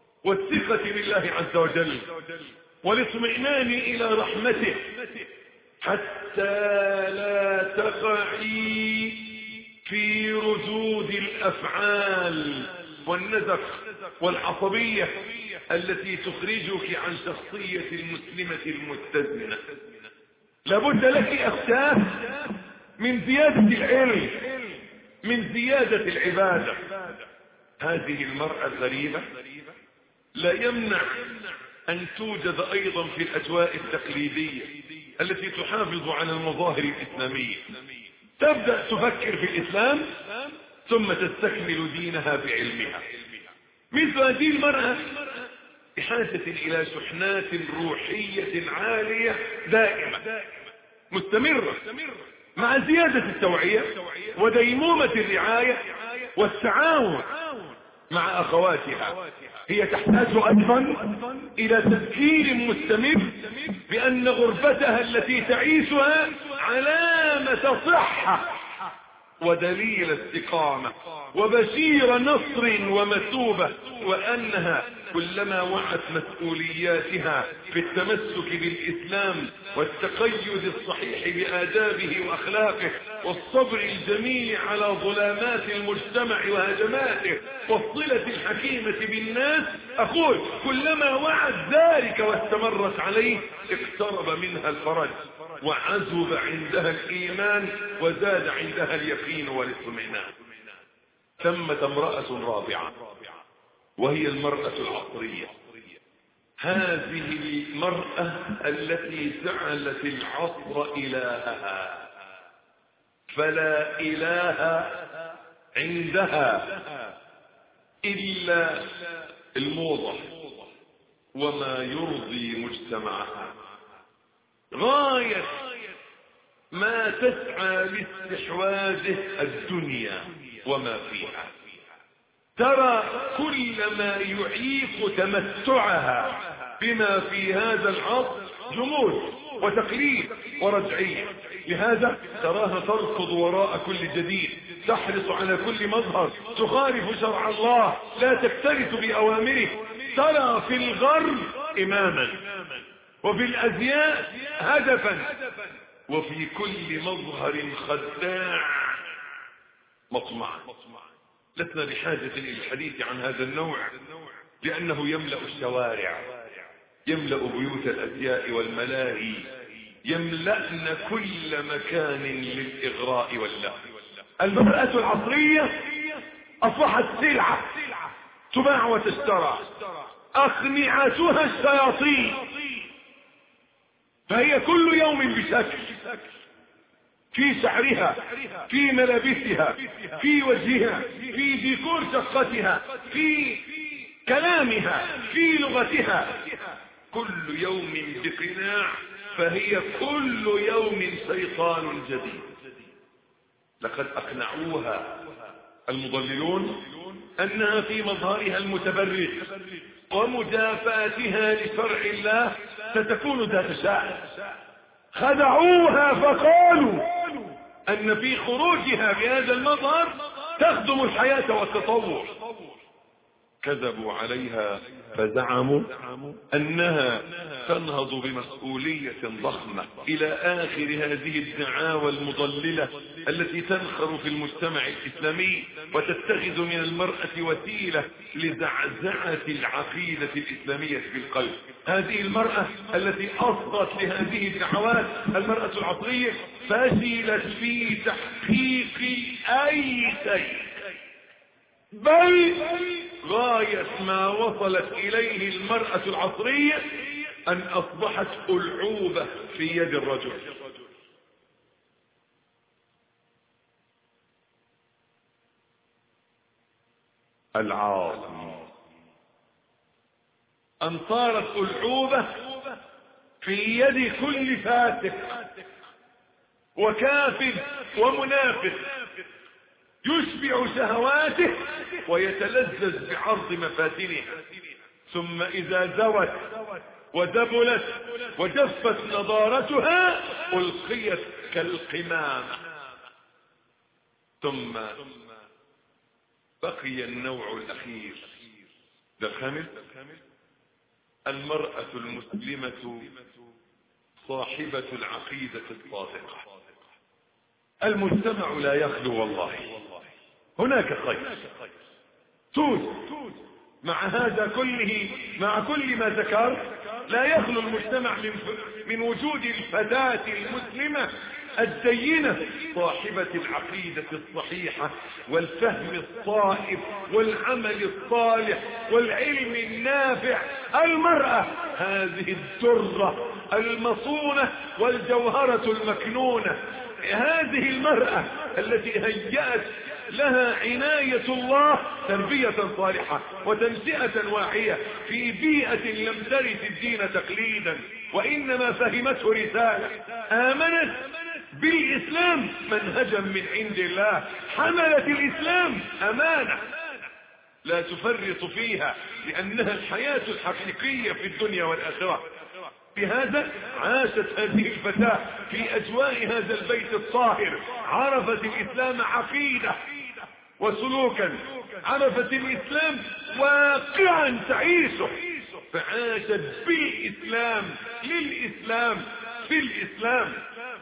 والثقة بالله عز وجل والاطمئنان إلى رحمته، حتى لا تقعي في ردود الأفعال والنزق والعصبية التي تخرجك عن شخصية المسلمة المتزنة. لابد لك أختاه من زيادة العلم، من زيادة العبادة. هذه المرأة الغريبة لا يمنع أن توجد أيضا في الأجواء التقليدية التي تحافظ على المظاهر الإسلامية. تبدأ تفكر في الإسلام ثم تستكمل دينها بعلمها. مثل هذه المرأة بحاجة إلى شحنات روحية عالية دائمة مستمرة مع زيادة التوعية وديمومة الرعاية والتعاون مع أخواتها. هي تحتاج أيضا إلى تذكير مستمر بأن غربتها التي تعيشها علامة صحة ودليل استقامة وبشير نصر ومثوبة، وأنها كلما وعت مسؤولياتها في التمسك بالإسلام والتقيد الصحيح بآدابه وأخلاقه والصبر الجميل على ظلامات المجتمع وهجماته والصلة الحكيمة بالناس، أقول كلما وعت ذلك واستمرت عليه اقترب منها الفرج وعزب عندها الإيمان وزاد عندها اليقين والاطمئنان. ثمة امرأة رابعة وهي المرأة العصرية. هذه المرأة التي جعلت العصر إلهها، فلا إله عندها إلا الموضة وما يرضي مجتمعها. غاية ما تسعى لاستحواذه الدنيا وما فيها. ترى كل ما يعيق تمتعها بما في هذا العصر جمود وتقليد ورجعية. لهذا تراها تركض وراء كل جديد، تحرص على كل مظهر، تخالف شرع الله، لا تكترث بأوامره. ترى في الغرب إماما وفي الأزياء هدفا وفي كل مظهر خداع مطمعا. لسنا بحاجة إلى الحديث عن هذا النوع لأنه يملأ الشوارع، يملأ بيوت الأزياء والملاهي، يملأن كل مكان للإغراء واللهو. المرأة العصرية أصبحت سلعة تباع وتشترى، أخنعتها الشياطين، فهي كل يوم بشكل، في شعرها، في ملابسها، في وجهها، في ديكور شقتها، في كلامها، في لغتها، كل يوم بقناع، فهي كل يوم شيطان جديد. لقد أقنعوها المضللون أنها في مظهرها المتبرج ومجافاتها لشرع الله ستكون ذات شأن. خدعوها فقالوا أن في خروجها بهذا المظهر تخدم الحياة والتطور. كذبوا عليها فزعموا أنها تنهض بمسؤولية ضخمة إلى آخر هذه الدعاوى المضللة التي تنخر في المجتمع الإسلامي وتتخذ من المرأة وسيلة لزعزعة العقيدة الإسلامية في القلب. هذه المرأة التي أصغت لهذه الدعوات، المرأة العصرية، فشلت في تحقيق أي شيء، بل غاية ما وصلت إليه المرأة العصرية أن أصبحت ألعوبة في يد الرجل. العاصي أن صارت ألعوبة في يد كل فاسق وكافر ومنافق يشبع شهواته ويتلذذ بعرض مفاتنها، ثم إذا زوت ودبلت وجفت نضارتها ألقيت كالقمامة. ثم بقي النوع الأخير، الخامس، المرأة المسلمة صاحبة العقيدة الصادقة. المجتمع لا يخلو والله، هناك خير توجد مع هذا كله، مع كل ما ذكر لا يخلو المجتمع من, من وجود الفتاة المسلمة الدينة صاحبة العقيدة الصحيحة والفهم الصائب والعمل الصالح والعلم النافع. المرأة هذه الدرة المصونة والجوهرة المكنونة، هذه المرأة التي هيأت لها عناية الله تربية صالحة وتنشئة واعية في بيئة لم ترث الدين تقليدا وإنما فهمته رسالة، آمنت بالإسلام منهجا من عند الله، حملت الإسلام أمانة لا تفرط فيها لأنها الحياة الحقيقية في الدنيا والآخرة. بهذا عاشت هذه الفتاة في أجواء هذا البيت الطاهر، عرفت الإسلام عقيدة وسلوكا، عرفت الإسلام واقعا تعيشه، فعاشت بالإسلام للإسلام في الإسلام.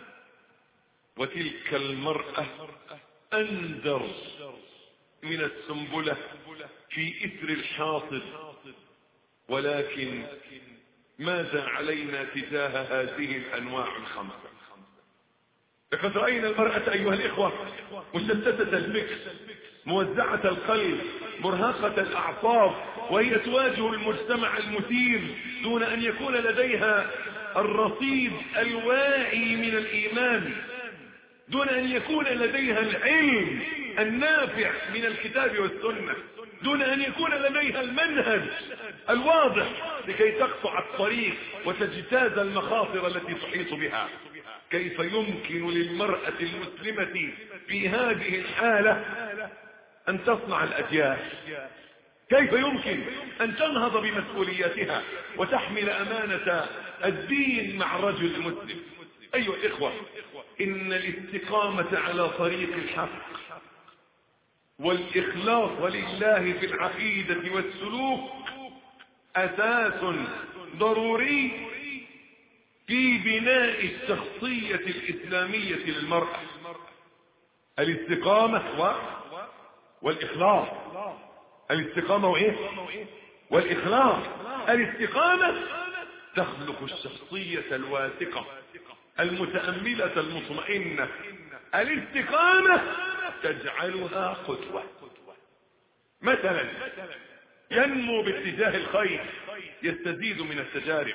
وتلك المرأة أندر من السنبلة في إثر الحاصد، ولكن ماذا علينا تجاه هذه الأنواع الخمسة؟ لقد رأينا المرأة أيها الإخوة مشتتة الفكر، موزعة القلب، مرهقة الأعصاب، وهي تواجه المجتمع المثير دون أن يكون لديها الرصيد الواعي من الإيمان، دون أن يكون لديها العلم النافع من الكتاب والسنة، دون أن يكون لديها المنهج الواضح لكي تقطع الطريق وتجتاز المخاطر التي تحيط بها. كيف يمكن للمرأة المسلمة في هذه الحالة أن تصنع الأجيال؟ كيف يمكن أن تنهض بمسؤولياتها وتحمل أمانة الدين مع الرجل المسلم؟ أيها الإخوة، إن الاستقامة على طريق الحق والإخلاص لله في العقيدة والسلوك أساس ضروري في بناء الشخصية الإسلامية للمرأة. الاستقامة و... والإخلاص، الاستقامة وإيه؟ والإخلاص. الاستقامة تخلق الشخصية الواثقة المتأملة المطمئنة. الاستقامة تجعلها قدوة، مثلا ينمو باتجاه الخير، يستزيد من التجارب.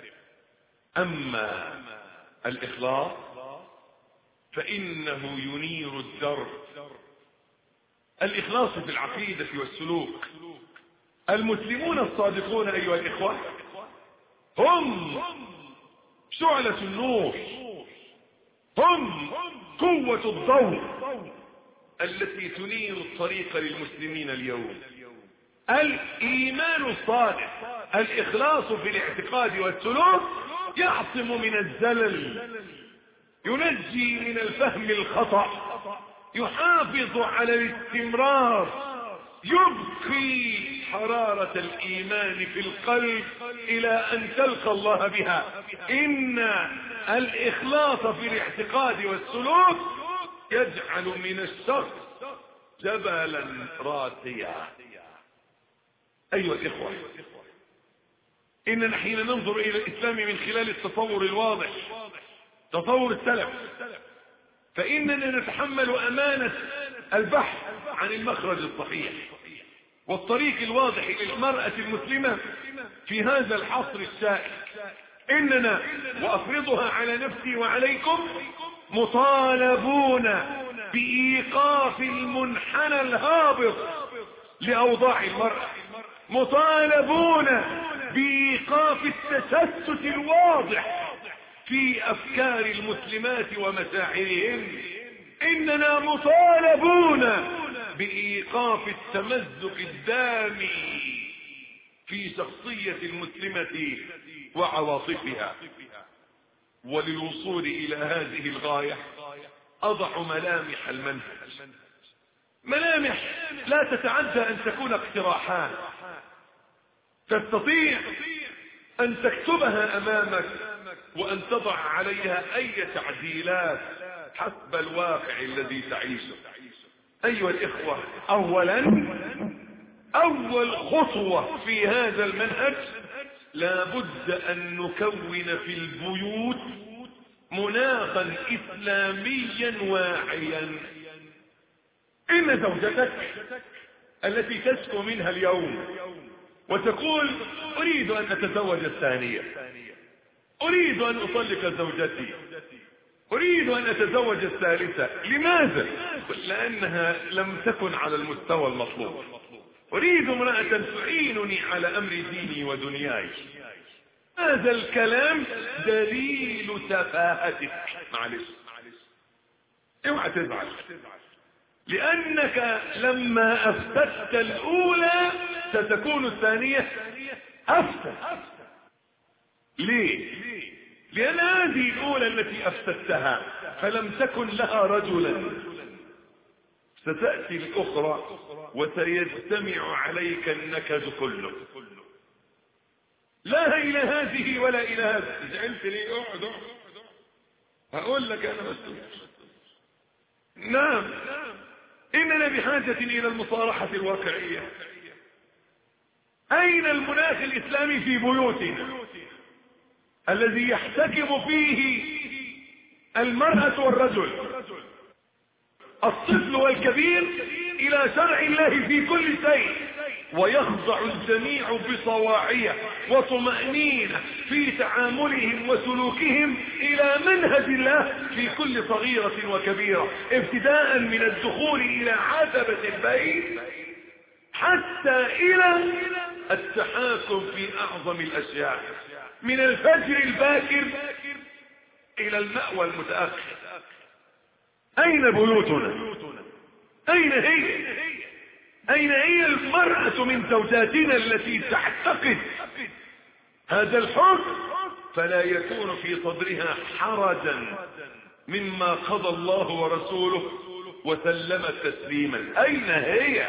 أما الإخلاص فإنه ينير الدرب. الإخلاص في العقيدة والسلوك. المسلمون الصادقون أيها الإخوة هم شعلة النور، هم قوة الضوء التي تنير الطريق للمسلمين اليوم. الإيمان الصادق، الإخلاص في الاعتقاد والسلوك يعصم من الزلل، ينجي من الفهم الخطأ، يحافظ على الاستمرار، يبقي حرارة الإيمان في القلب إلى أن تلقى الله بها. إن الإخلاص في الاعتقاد والسلوك يجعل من الشخص جبلا راسيا. أيها الإخوة، إننا حين ننظر إلى الإسلام من خلال التصور الواضح، تصور السلف، فإننا نتحمل أمانة البحث عن المخرج الصحيح والطريق الواضح للمرأة المسلمة في هذا العصر الشائك. إننا، وأفرضها على نفسي وعليكم، مطالبون بإيقاف المنحنى الهابط لأوضاع المرأة، مطالبون بإيقاف التشتت الواضح في أفكار المسلمات ومشاعرهن. إننا مطالبون بإيقاف التمزق الدامي في شخصية المسلمة وعواطفها. وللوصول إلى هذه الغاية أضع ملامح المنهج، ملامح لا تتعدى أن تكون اقتراحات تستطيع أن تكتبها أمامك وأن تضع عليها أي تعديلات حسب الواقع الذي تعيشه. أيها الإخوة، أولا أول خطوة في هذا المنهج لابد أن نكون في البيوت مناخا إسلاميا واعيا. إن زوجتك التي تشكو منها اليوم وتقول أريد أن أتزوج الثانية، أريد أن أطلق زوجتي، أريد أن أتزوج الثالثة، لماذا؟ لأنها لم تكن على المستوى المطلوب. أريد امرأة تعينني على أمر ديني ودنياي. هذا الكلام دليل تفاهتك. معلش اوعى تزعل، لأنك لما أفسدت الأولى ستكون الثانية أفسد. ليه؟ لأن هذه الأولى التي أفسدتها فلم تكن لها رجلا، ستأتي الأخرى وسيجتمع عليك النكد كله. لا إلى هذه ولا إلى هذه. زعلت ليه؟ اقعد اقعد هقول لك أنا بس. نعم، إننا بحاجة إلى المصارحة الواقعية. أين المناخ الإسلامي في بيوتنا الذي يحتكم فيه المرأة والرجل، الطفل والكبير، إلى شرع الله في كل شيء، ويخضع الجميع بطواعية وطمأنينة في تعاملهم وسلوكهم إلى منهج الله في كل صغيرة وكبيرة، ابتداء من الدخول إلى عتبة البيت حتى إلى التحاكم في أعظم الأشياء، من الفجر الباكر إلى المأوى المتأخر. أين بيوتنا؟ أين هي؟ أين هي المرأة من زوجاتنا التي تعتقد هذا الحب فلا يكون في صدرها حرجا مما قضى الله ورسوله وسلم تسليما؟ أين هي؟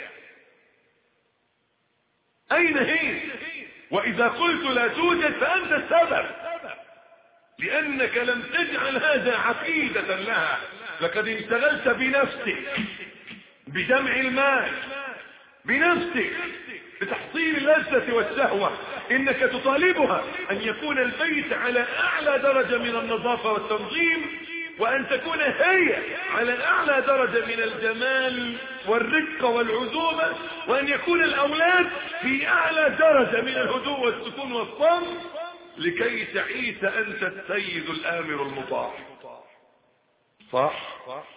أين هي؟ وإذا قلت لا توجد فأنت السبب، لأنك لم تجعل هذا عقيدة لها. لقد انشغلت بنفسك، بجمع المال، بنفسك، بتحصيل اللذة والشهوة. إنك تطالبها أن يكون البيت على أعلى درجة من النظافة والتنظيم، وأن تكون هي على أعلى درجة من الجمال والرقة والعزوبة، وأن يكون الأولاد في أعلى درجة من الهدوء والسكون والصمت، لكي تعيش أنت السيد الآمر المطاع. صح؟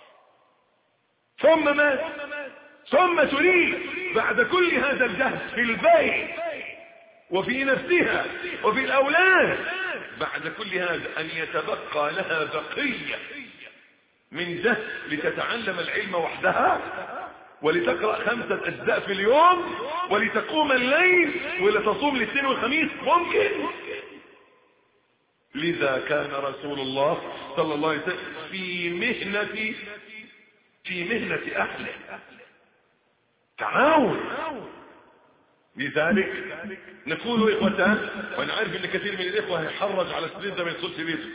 ثم ما؟ ثم تريد بعد كل هذا الجهد في البيت وفي نفسها وفي الأولاد، بعد كل هذا أن يتبقى لها بقية من جهد لتتعلم العلم وحدها، ولتقرأ خمسة أجزاء في اليوم، ولتقوم الليل، ولتصوم الاثنين والخميس. ممكن؟ لذا كان رسول الله صلى الله عليه وسلم في مهنة في مهنة أهله تعاون. لذلك نقول إخوتان، وأنا عارف أن كثير من الإخوة يحرج على السرير ده ما يدخلش بيته،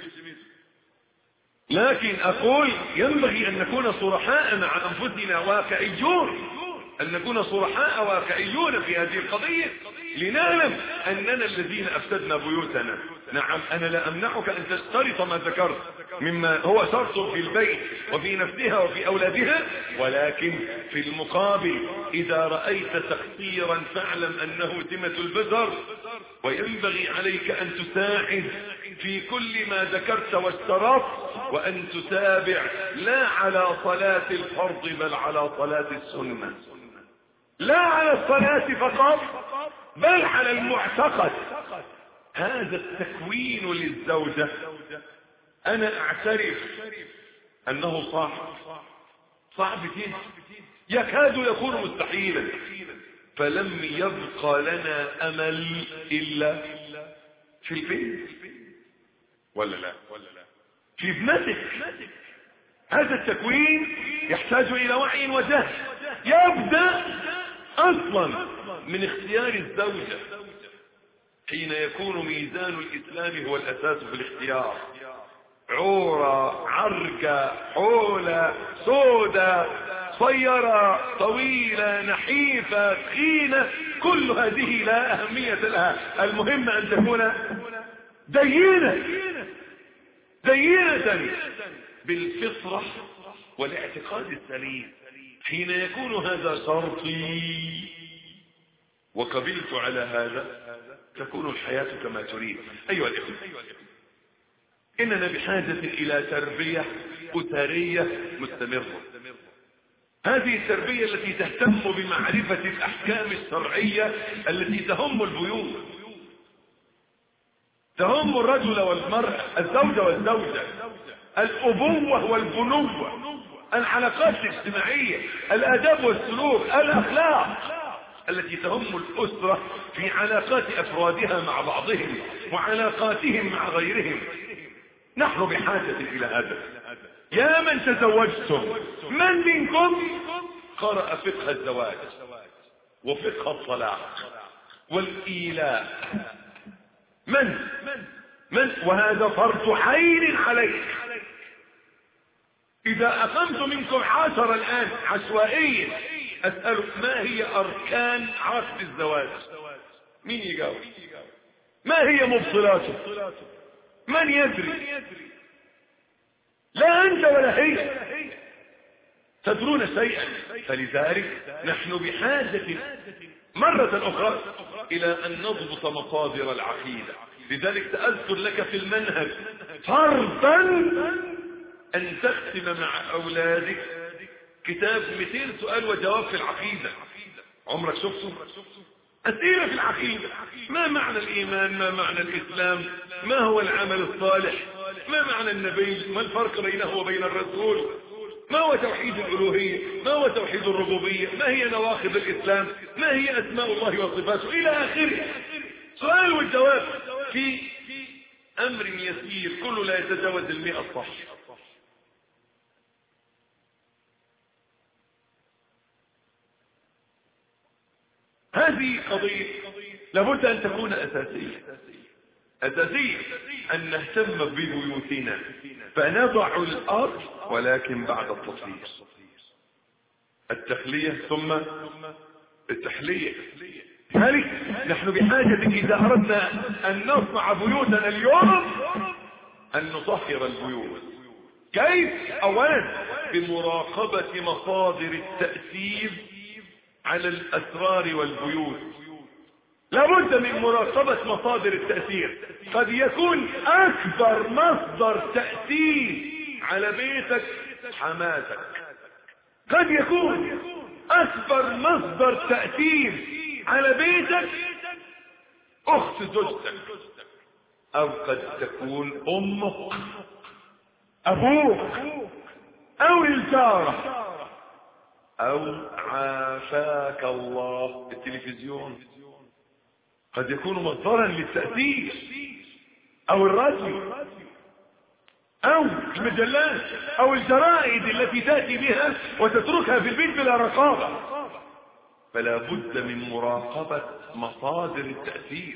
لكن أقول ينبغي أن نكون صرحاء مع أنفسنا واقعيون، أن نكون صرحاء واقعيون في هذه القضية، لنعلم أننا الذين أفسدنا بيوتنا. نعم، أنا لا أمنعك أن تشترط ما ذكرت مما هو شرط في البيت وفي نفسها وفي أولادها، ولكن في المقابل إذا رأيت تقصيرا فاعلم أنه سمة البشر، وينبغي عليك أن تساعد في كل ما ذكرت واشترطت، وأن تتابع لا على صلاة الفرض بل على صلاة السنة، لا على الصلاة فقط بل على المعتقد. هذا التكوين للزوجة أنا أعترف أنه صعب صعب جدا، يكاد يكون مستحيلا، فلم يبقى لنا أمل إلا في البيت، ولا لا؟ في ابنتك. هذا التكوين يحتاج إلى وعي وجهل، يبدأ أصلا من اختيار الزوجة. حين يكون ميزان الإسلام هو الأساس في الاختيار. عورة، عركة، حولة، سودة، صيرة، طويلة، نحيفة، تخينة، كل هذه لا أهمية لها، المهم أن تكون دينة دينة بالفطرة والاعتقاد السليم. حين يكون هذا شرطي وقبلت على هذا تكون الحياة كما تريد. أيها الإخوة، إننا بحاجة إلى تربية أسرية مستمرة. هذه التربية التي تهتم بمعرفة الأحكام الشرعية التي تهم البيوت، تهم الرجل والمرأة، الزوج والزوجة، الأبوة والبنوة، العلاقات الاجتماعية، الآداب والسلوك، الأخلاق التي تهم الأسرة في علاقات أفرادها مع بعضهم وعلاقاتهم مع غيرهم. نحن بحاجة إلى هذا. يا من تزوجتم، من منكم قرأ فقه الزواج وفقه الطلاق والإيلاء؟ من من وهذا فرض عين عليك. إذا أقمت منكم عشر الآن عشوائيا أسأل ما هي أركان عقد الزواج؟ مين يجاوب؟ ما هي مبطلاته؟ من يدري؟ لا أنت ولا هي تدرون شيئا. فلذلك نحن بحاجة مرة أخرى إلى أن نضبط مصادر العقيدة. لذلك سأذكر لك في المنهج فرضا أن تختم مع أولادك كتاب مئتين سؤال وجواب في العقيدة. عمرك شفته؟ أسئلة في العقيدة. ما معنى الإيمان؟ ما معنى الإسلام؟ ما هو العمل الصالح؟ ما معنى النبي؟ ما الفرق بينه وبين الرسول؟ ما هو توحيد الألوهية؟ ما هو توحيد الربوبية؟ ما هي نواقض الإسلام؟ ما هي أسماء الله وصفاته؟ إلى آخره. سؤال والجواب في أمر يسير كله لا يتجاوز المئة صح. هذه قضية لابد أن تكون أساسية. أساسية أن نهتم ببيوتنا فنضع الأرض، ولكن بعد التطهير، التخلية ثم التحلية. لذلك نحن بحاجة إذا أردنا أن نصنع بيوتنا اليوم أن نطهر البيوت. كيف؟ أولا بمراقبة مصادر التأثير على الأسرار والبيوت. لابد من مراقبة مصادر التأثير. قد يكون أكبر مصدر تأثير على بيتك حماتك، قد يكون أكبر مصدر تأثير على بيتك أخت زوجتك، أو قد تكون أمك، أبوك، أو الجارة، أو عافاك الله التلفزيون قد يكون مصدرا للتأثير، أو الراديو، أو المجلات، أو الجرائد التي تأتي بها وتتركها في البيت بلا رقابة. فلا بد من مراقبة مصادر التأثير.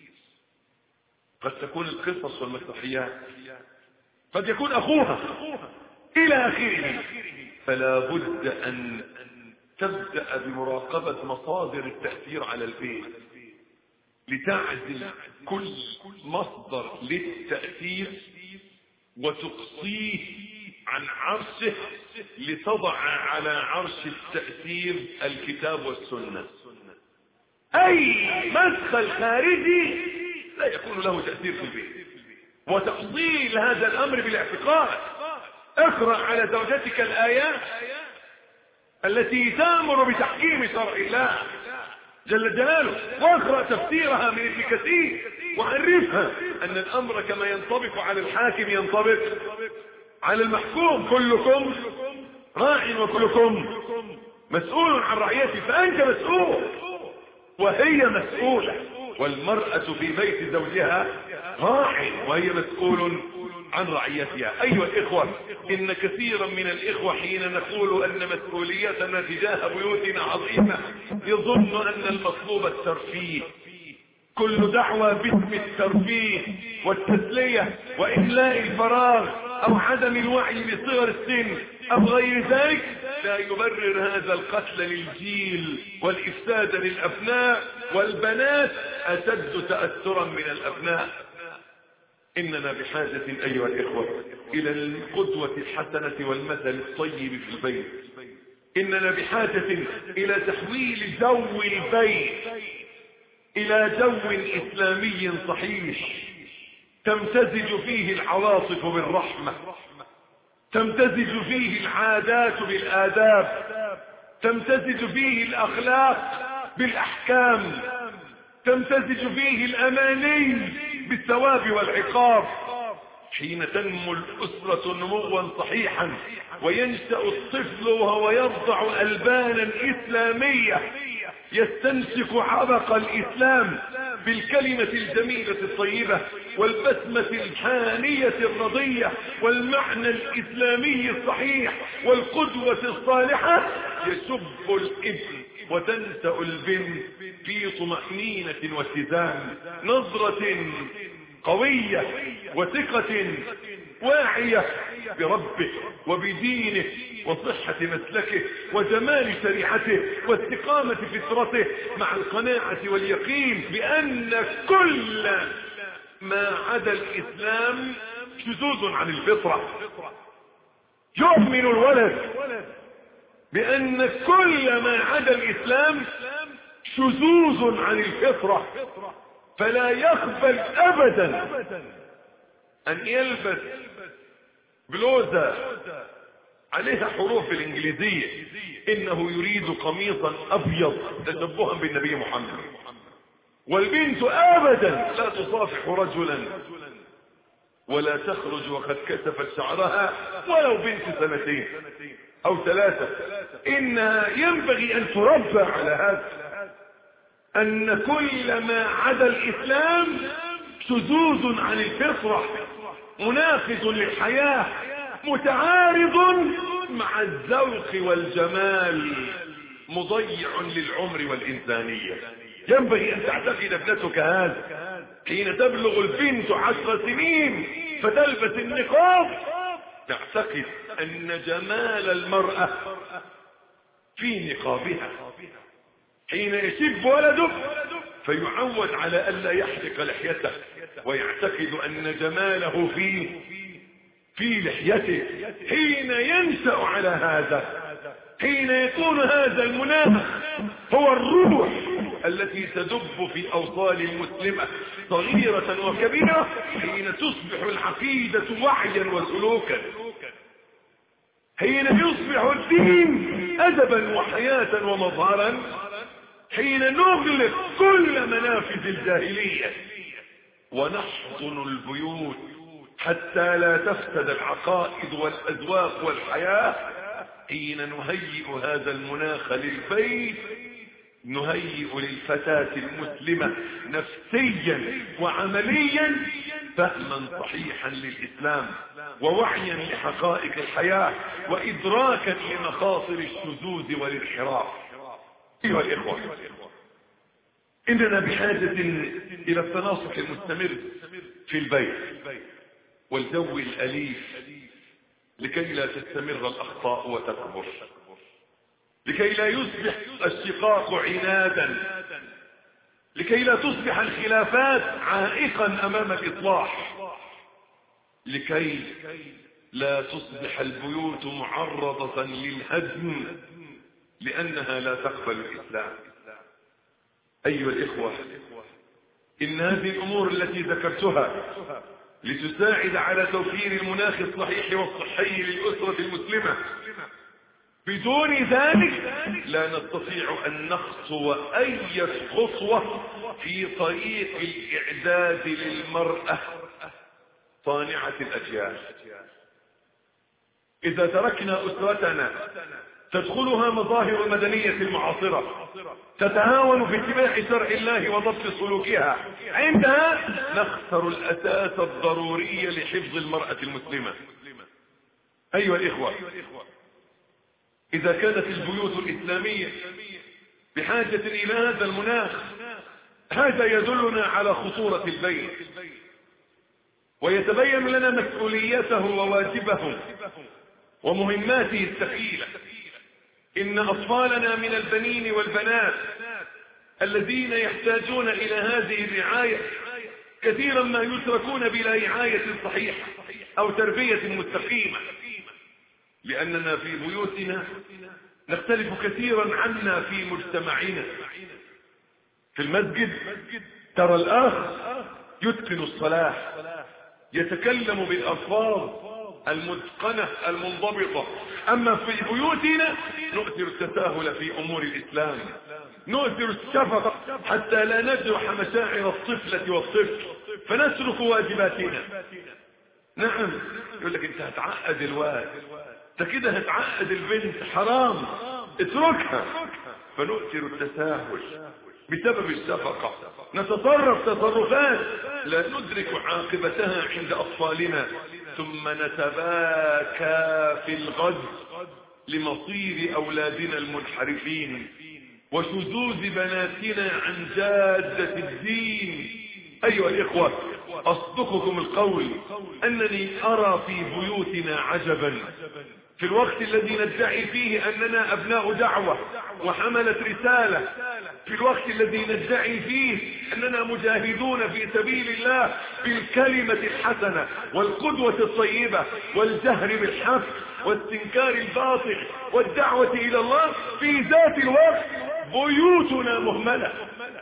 قد تكون القصص والمسرحيات، قد يكون أخوها، إلى آخره. فلا بد أن تبدأ بمراقبة مصادر التأثير على البيت لتعزل كل مصدر للتأثير وتقصيه عن عرشه لتضع على عرش التأثير الكتاب والسنة. أي مدخل خارجي لا يكون له تأثير في البيت. وتأصيل هذا الأمر بالاعتقاد. اقرأ على زوجتك الآيات التي تأمر بتحكيم شرع الله جل جلاله، واقرأ تفسيرها من ابن كثير، وعرفها أن الأمر كما ينطبق على الحاكم ينطبق على المحكوم. كلكم راع وكلكم مسؤول عن رعيته، فأنت مسؤول وهي مسؤولة. والمرأة في بيت زوجها راع وهي مسؤول عن رعيتها. أيها الإخوة، إن كثيرا من الإخوة حين نقول أن مسؤوليتنا تجاه بيوتنا عظيمة يظن أن المطلوب الترفيه. كل دعوة باسم الترفيه والتسلية وإملاء الفراغ أو عدم الوعي بصغر السن أو غير ذلك لا يبرر هذا القتل للجيل والإفساد للأبناء، والبنات أشد تأثرا من الأبناء. إننا بحاجة أيها الإخوة إلى القدوة الحسنة والمثل الطيب في البيت. إننا بحاجة إلى تحويل جو البيت إلى جو إسلامي صحيح تمتزج فيه العواطف بالرحمة، تمتزج فيه العادات بالآداب، تمتزج فيه الأخلاق بالأحكام، تمتزج فيه الأماني بالثواب والعقاب. حين تنمو الأسرة نموا صحيحا وينشأ الطفل وهو يرضع ألبانا إسلامية يستنسك عبق الإسلام بالكلمة الجميلة الطيبة والبسمة الحانية الرضية والمعنى الإسلامي الصحيح والقدوة الصالحة، يشب الابن وتنسأ البنت في طمأنينة واتزان، نظرة قوية وثقة واعية بربه وبدينه وصحة مسلكه وجمال شريعته واستقامة فطرته، مع القناعة واليقين بأن كل ما عدا الإسلام شذوذ عن الفطرة. يؤمن الولد بأن كل ما عدا الإسلام شذوذ عن الفطرة، فلا يقبل أبدا أن يلبس بلوزة عليها حروف بالإنجليزية إنه يريد قميصا أبيض تشبها بالنبي محمد. والبنت أبدا لا تصافح رجلا ولا تخرج وقد كشفت شعرها ولو بنت سنتين أو ثلاثة. إنها ينبغي أن تربى على هذا، أن كل ما عدا الإسلام شذوذ عن الفطرة، منافس للحياة، متعارض مع الذوق والجمال، مضيع للعمر والإنسانية. ينبغي أن تعتقد ابنتك هذا حين تبلغ البنت عشر سنين فتلبس النقاب، تعتقد أن جمال المرأة في نقابها. حين يشب ولده فيعود على ألا يحرق لحيته ويعتقد أن جماله في في لحيته. حين ينشأ على هذا، حين يكون هذا المناخ هو الروح التي تدب في أوصال المسلمة صغيرة وكبيرة، حين تصبح العقيدة وعيا وسلوكا، حين يصبح الدين أدبا وحياة ومظهرا، حين نغلق كل منافذ الجاهلية ونحضن البيوت حتى لا تفسد العقائد والأذواق والحياة. حين نهيئ هذا المناخ للبيت نهيئ للفتاة المسلمة نفسيا وعمليا فهما صحيحا للإسلام ووعيا لحقائق الحياة وإدراكا لمخاطر الشذوذ والانحراف. أيها الإخوة، إننا بحاجة إلى التناصح المستمر في البيت والجو الأليف لكي لا تستمر الأخطاء وتكبر، لكي لا يصبح الشقاق عنادا، لكي لا تصبح الخلافات عائقا أمام الإصلاح، لكي لا تصبح البيوت معرضة للهدم لأنها لا تقبل الإسلام. أيها الإخوة، إن هذه الأمور التي ذكرتها لتساعد على توفير المناخ الصحيح والصحي للأسرة المسلمة، بدون ذلك لا نستطيع أن نخطو أي خطوة في طريق الإعداد للمرأة صانعة الأجيال. إذا تركنا أسرتنا تدخلها مظاهر المدنية المعاصرة تتهاون في اتباع شرع الله وضبط سلوكها، عندها نخسر الأساس الضروري لحفظ المرأة المسلمة. أيها الإخوة، إذا كانت البيوت الإسلامية بحاجة إلى هذا المناخ هذا يدلنا على خطورة البيت، ويتبين لنا مسؤوليته وواجبه ومهماته الثقيلة. إن أطفالنا من البنين والبنات الذين يحتاجون إلى هذه الرعاية كثيرا ما يتركون بلا رعاية صحيحة أو تربية مستقيمة، لأننا في بيوتنا نختلف كثيرا عنا في مجتمعنا. في المسجد ترى الأخ يتقن الصلاة، يتكلم بالألفاظ المتقنة المنضبطة، أما في بيوتنا نؤثر التساهل في أمور الإسلام، نؤثر الشفقة حتى لا نجرح مشاعر الطفلة والطفل فنترك واجباتنا. نعم، يقول لك انت هتعقد الواد، انت كده هتعقد البنت، حرام، اتركها. فنؤثر التساهل بسبب الشفقة، نتصرف تصرفات لا ندرك عاقبتها عند أطفالنا، ثم نتباكى في الغد لمصير أولادنا المنحرفين وشذوذ بناتنا عن جادة الدين. أيها الإخوة، أصدقكم القول أنني أرى في بيوتنا عجبا في الوقت الذي ندعي فيه أننا أبناء دعوة وحملة رسالة، في الوقت الذي ندعي فيه أننا مجاهدون في سبيل الله بالكلمة الحسنة والقدوة الطيبة والجهر بالحق واستنكار الباطل والدعوة إلى الله، في ذات الوقت بيوتنا مهملة،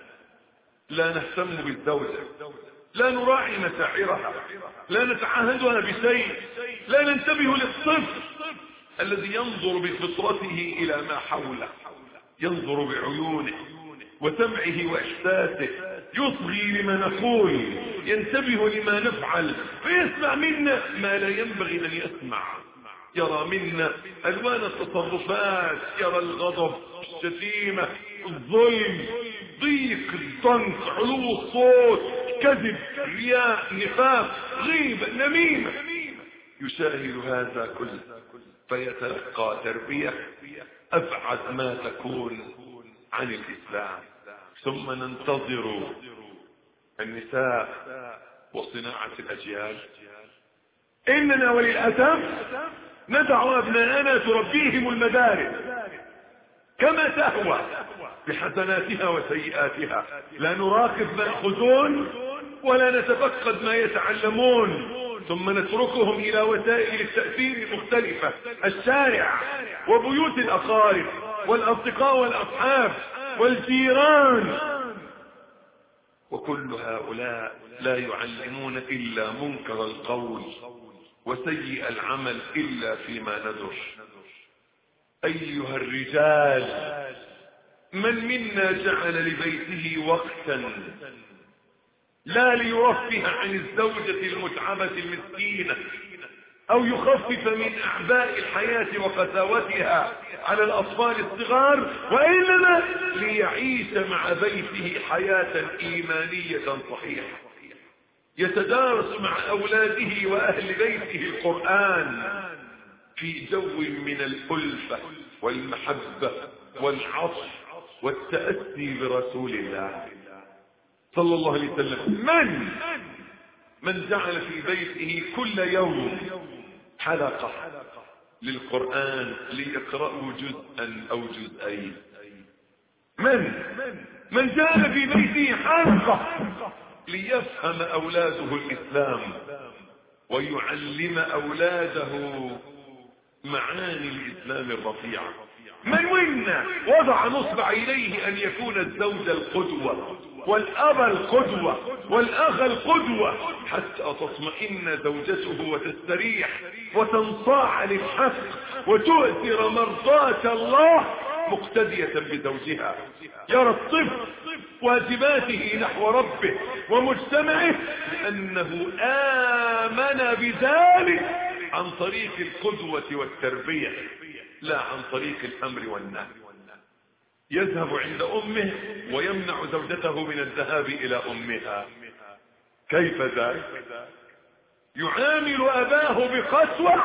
لا نهتم بالزوجة، لا نراعي مشاعرها، لا نتعاهدها بشيء، لا ننتبه للطفل الذي ينظر بفطرته إلى ما حوله، ينظر بعيونه وسمعه وإحساسه، يصغي لما نقول، ينتبه لما نفعل، فيسمع منا ما لا ينبغي أن يسمع، يرى منا ألوان التصرفات، يرى الغضب، الشتيمة، الظلم، ضيق الضنك، علو الصوت، كذب، رياء، نفاق، غيبة، نميمة، يشاهد هذا كله فيتلقى تربية أبعد ما تكون عن الإسلام. ثم ننتظر النساء وصناعة الأجيال. إننا وللأسف ندع أبناءنا تربيهم المدارس كما تهوى بحسناتها وسيئاتها، لا نراقب ما يأخذون ولا نتفقد ما يتعلمون، ثم نتركهم إلى وسائل التأثير المختلفة، الشارع وبيوت الأقارب والأصدقاء والأصحاب والجيران، وكل هؤلاء لا يعلمون إلا منكر القول وسيء العمل إلا فيما ندر. أيها الرجال، من منا جعل لبيته وقتا لا ليرفه عن الزوجة المتعبة المسكينة أو يخفف من أعباء الحياة وقساوتها على الأطفال الصغار، وإنما ليعيش مع بيته حياة إيمانية صحيحة، يتدارس مع أولاده وأهل بيته القرآن في جو من الألفة والمحبة والعطف والتأسي برسول الله صلى الله عليه وسلم. من من جعل في بيته كل يوم حلقة للقرآن ليقرأوا جزءا أو جزئين؟ من من جعل في بيته حلقة ليفهم أولاده الإسلام ويعلم أولاده معاني الإسلام الرفيعة؟ من منا وضع نصب إليه أن يكون الزوج القدوة والأب القدوة والأخ القدوة حتى تطمئن زوجته وتستريح وتنصاع للحق وتؤثر مرضاة الله مقتدية بزوجها؟ يرى الطفل واجباته نحو ربه ومجتمعه لأنه آمن بذلك عن طريق القدوة والتربية لا عن طريق الأمر والنهي. يذهب عند أمه ويمنع زوجته من الذهاب إلى أمها. كيف ذلك؟ يعامل أباه بقسوة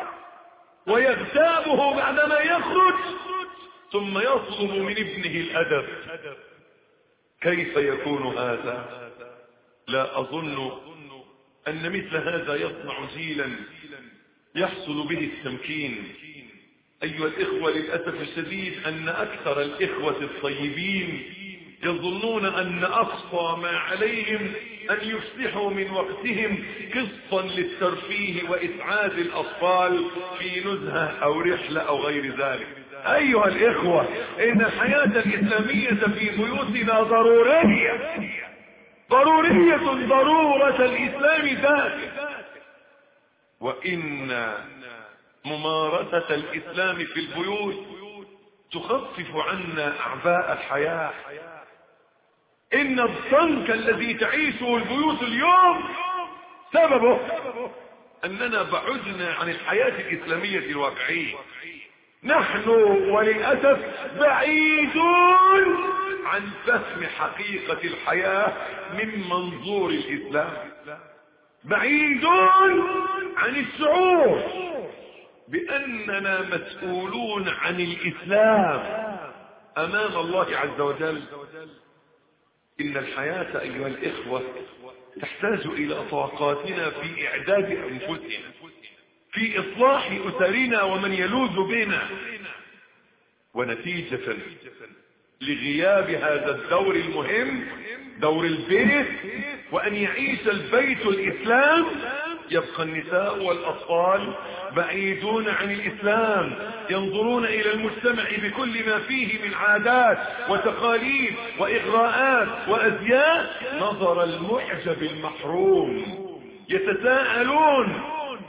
ويغتابه بعدما يخرج ثم يطلب من ابنه الأدب. كيف يكون هذا؟ لا أظن أن مثل هذا يصنع جيلا يحصل به التمكين. أيها الإخوة، للأسف الشديد أن أكثر الإخوة الطيبين يظنون أن أقصى ما عليهم أن يفسحوا من وقتهم قسطا للترفيه وإسعاد الأطفال في نزهة أو رحلة أو غير ذلك. أيها الإخوة، إن الحياة الإسلامية في بيوتنا ضرورية ضرورية ضرورة الإسلام ذاته، وإن ممارسة الإسلام في البيوت تخفف عنا أعباء الحياة. إن الضنك الذي تعيشه البيوت اليوم سببه أننا بعدنا عن الحياة الإسلامية الواقعية. نحن وللأسف بعيدون عن فهم حقيقة الحياة من منظور الإسلام، بعيدون عن الشعور بأننا مسؤولون عن الإسلام أمام الله عز وجل. إن الحياة أيها الإخوة تحتاج إلى طاقاتنا في إعداد أنفسنا، في إصلاح أسرنا ومن يلوذ بنا. ونتيجة لغياب هذا الدور المهم، دور البيت، وأن يعيش البيت الإسلام، يبقى النساء والأطفال بعيدون عن الإسلام، ينظرون إلى المجتمع بكل ما فيه من عادات وتقاليد وإغراءات وأزياء نظر المعجب المحروم. يتساءلون: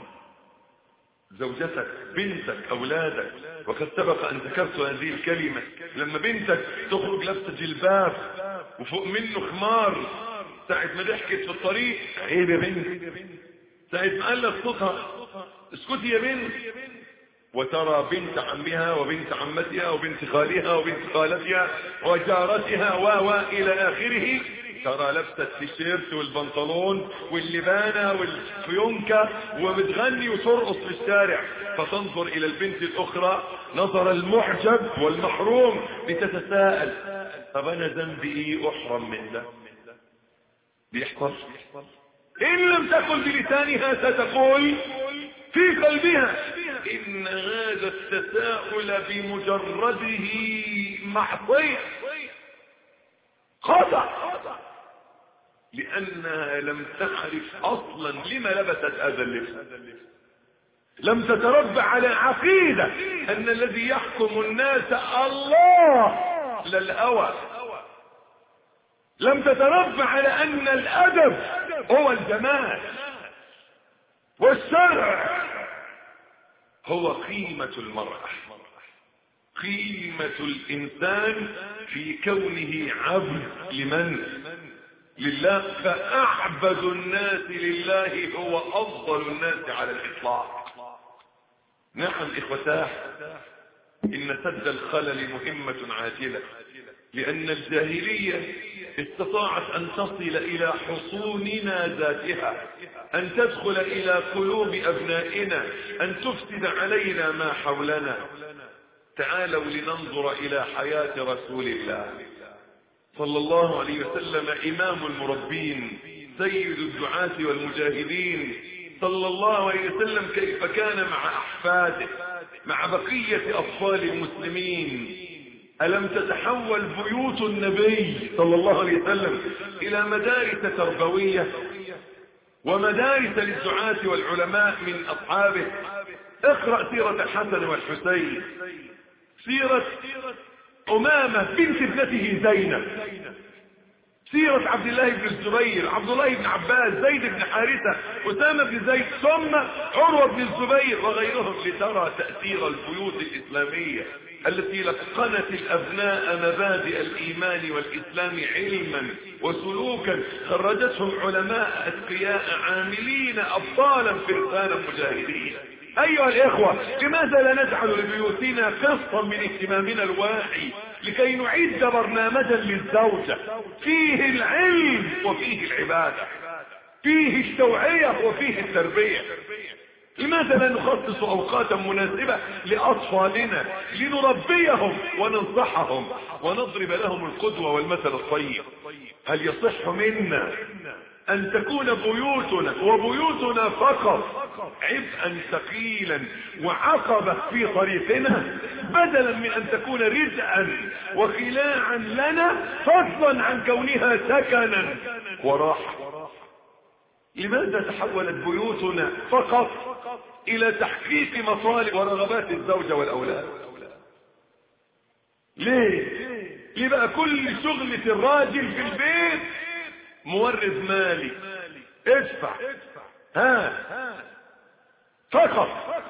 زوجتك، بنتك، أولادك، وقد سبق أن ذكرت هذه الكلمة، لما بنتك تخرج لابسة جلباب وفوق منه خمار، ساعة ما ضحكت في الطريق عيب يا بنت، ساعة ما قلت صوتها اسكتي يا بنت، وترى بنت عمها وبنت عمتها وبنت خالها وبنت خالتها وجارتها و إلى آخره، ترى لابسه التيشيرت والبنطلون واللبانه والفيونكه وبتغني وترقص في الشارع، فتنظر الى البنت الاخرى نظر المعجب والمحروم لتتساءل: طب انا ذنبي ايه احرم من ده؟ بيحصل. ان لم تقل بلسانها ستقول في قلبها. ان هذا التساؤل بمجرده معصيه، خطأ، لأنها لم تعرف أصلا لما لبست هذا اللبس، لم تتربى على عقيدة أن الذي يحكم الناس الله لا الهوى، لم تتربى على أن الأدب هو الجمال والشرع هو قيمة المرأة، قيمة الإنسان في كونه عبد لمن؟ لله. فأعبد الناس لله هو أفضل الناس على الإطلاق. نعم إخوتاه، إن سد الخلل مهمة عاجلة، لأن الجاهلية استطاعت أن تصل إلى حصوننا ذاتها، أن تدخل إلى قلوب أبنائنا، أن تفسد علينا ما حولنا. تعالوا لننظر إلى حياة رسول الله صلى الله عليه وسلم، إمام المربين، سيد الدعاة والمجاهدين، صلى الله عليه وسلم، كيف كان مع أحفاده، مع بقية أطفال المسلمين. ألم تتحول بيوت النبي صلى الله عليه وسلم إلى مدارس تربوية ومدارس للدعاة والعلماء من أصحابه؟ اقرأ سيرة الحسن والحسين، سيرة أمامة بنت ابنته زينب، سيرة عبد الله بن الزبير، عبد الله بن عباس، زيد بن حارثة، أسامة بن زيد، ثم عروة بن الزبير وغيرهم، لترى تأثير البيوت الإسلامية التي لقنت الأبناء مبادئ الإيمان والإسلام علما وسلوكا، خرجتهم علماء أتقياء عاملين أبطالا فرسانا مجاهدين. أيها الإخوة، لماذا لا نجعل لبيوتنا قسطا من اهتمامنا الواعي لكي نعد برنامجا للزوجة فيه العلم وفيه العبادة، فيه التوعية وفيه التربية؟ لماذا لا نخصص اوقاتا مناسبة لاطفالنا لنربيهم وننصحهم ونضرب لهم القدوة والمثل الطيب؟ هل يصح منا ان تكون بيوتنا وبيوتنا فقط عبئا ثقيلا وعقبة في طريقنا، بدلا من ان تكون رزقا وخلاعا لنا، فضلا عن كونها سكنا وراحة؟ لماذا تحولت بيوتنا فقط الى تحقيق مطالب ورغبات الزوجة والاولاد؟ ليه؟ ليه بقى كل شغلة الراجل في البيت مورد مالي، ادفع، ها، فقط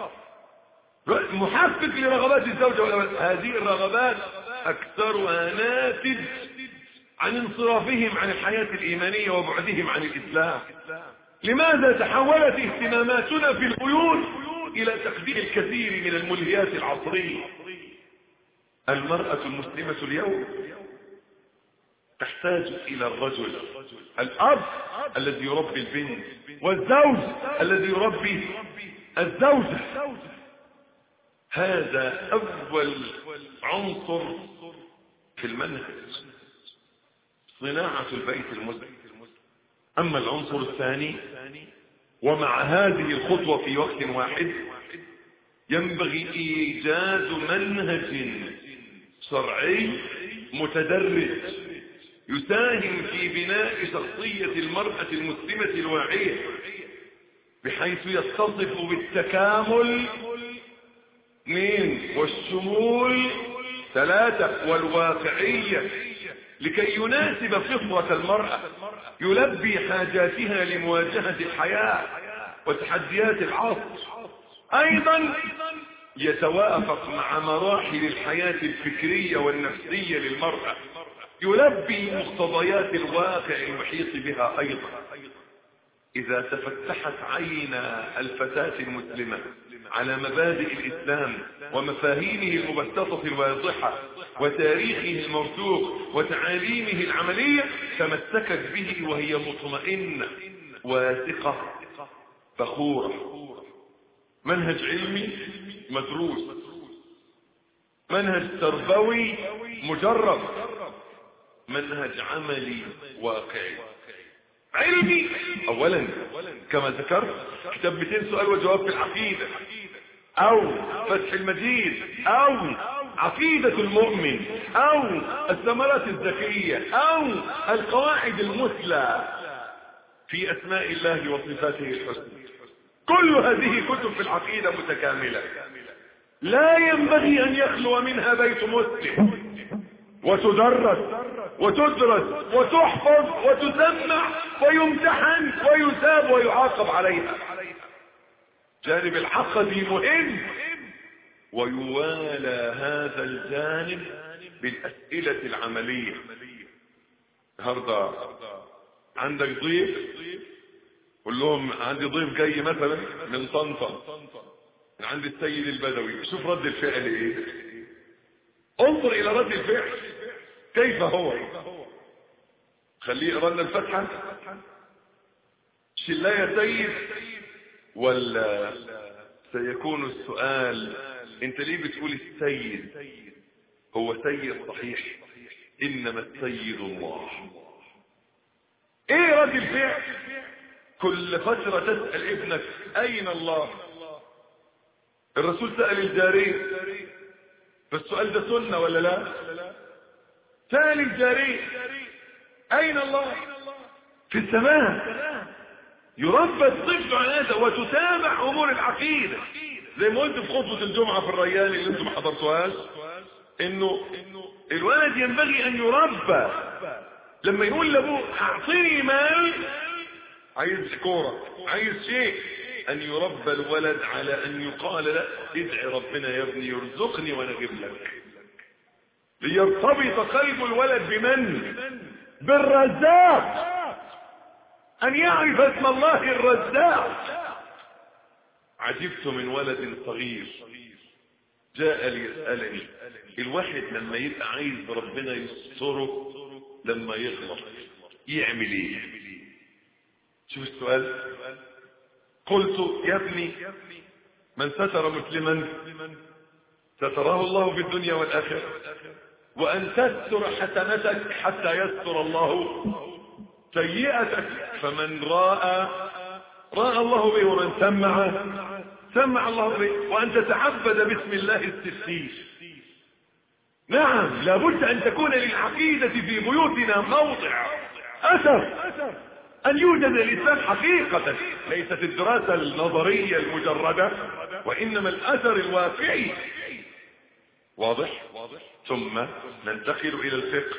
محقق لرغبات الزوجة والاولاد. هذه الرغبات اكثرها ناتج عن انصرافهم عن الحياة الإيمانية وبعدهم عن الإسلام. لماذا تحولت اهتماماتنا في البيوت إلى تقديم الكثير من الملهيات العصرية؟ المرأة المسلمة اليوم تحتاج إلى الرجل، الأب الذي يربي البنت، والزوج الذي يربي الزوجة. هذا أول عنصر في المنهج، صناعة البيت المسلم. أما العنصر الثاني، ومع هذه الخطوة في وقت واحد ينبغي إيجاد منهج شرعي متدرج يساهم في بناء شخصية المرأة المسلمة الواعية، بحيث يتصف بالتكامل اثنين والشمول ثلاثة والواقعية، لكي يناسب فطرة المرأة، يلبي حاجاتها لمواجهة الحياة وتحديات العصر. أيضا يتوافق مع مراحل الحياة الفكرية والنفسية للمرأة، يلبي مقتضيات الواقع المحيط بها. أيضا إذا تفتحت عين الفتاة المسلمة على مبادئ الإسلام ومفاهيمه المبسطة الواضحة وتاريخه الموثوق وتعاليمه العملية، تمسكت به وهي مطمئنة واثقة فخورة. منهج علمي مدروس، منهج تربوي مجرب، منهج عملي واقعي. علمي اولا كما ذكرت كتاب مئتين سؤال وجواب في العقيدة، او فتح المجيد، او عقيدة المؤمن، او الثمرات الذكية، او القواعد المثلى في اسماء الله وصفاته الحسنى. كل هذه كتب في العقيدة متكاملة، لا ينبغي ان يخلو منها بيت مسلم، وتدرس وتدرس وتحفظ وتسمع ويمتحن ويثاب ويعاقب عليها. جانب العقدي مهم، ويوالى هذا الجانب بالأسئلة العملية. النهارده عندك ضيف، قول لهم عندي ضيف جاي مثلا من طنطا من عند السيد البدوي، شوف رد الفعل ايه، انظر الى رد الفعل كيف هو. خليه يقرا لنا الفاتحه شلا يا سيد، ولا سيكون السؤال انت ليه بتقول السيد؟ هو سيد صحيح، انما السيد الله. ايه رد الفعل؟ كل فترة تسأل ابنك اين الله. الرسول سأل الجارية، فالسؤال ده سنة ولا لا؟ سأل الجارية اين الله؟ في السماء. يربى الطفل على هذا وتتابع امور العقيدة، زي ما قلت في خطبة الجمعة في الريان اللي انتم ما حضرتوهاش، انه الولد ينبغي ان يربى. لما يقول لابوه اعطيني مال، عايز كورة، عايز شيء، ان يربى الولد على ان يقال له ادعي ربنا يا ابني يرزقني وانا اجيب لك، ليرتبط قلب الولد بمن؟ بالرزاق، ان يعرف اسم الله الرزاق. عجبت من ولد صغير جاء ليسألني، الواحد لما يبقى عايز ربنا يستره لما يغلط يعمل ايه؟ شوف السؤال، قلت يا ابني من ستر مسلما ستره الله في الدنيا والآخرة، وأن تستر حسنتك حتى يستر الله سيئتك. فمن راى راى الله به، ومن سمع سمع الله به. وأن تتعبد باسم الله التفتيش. نعم، لابد أن تكون للعقيدة في بيوتنا موضع أثر، أن يوجد الإسلام حقيقة، ليست الدراسة النظرية المجردة، وإنما الأثر الواقعي. واضح؟ ثم ننتقل إلى الفقه.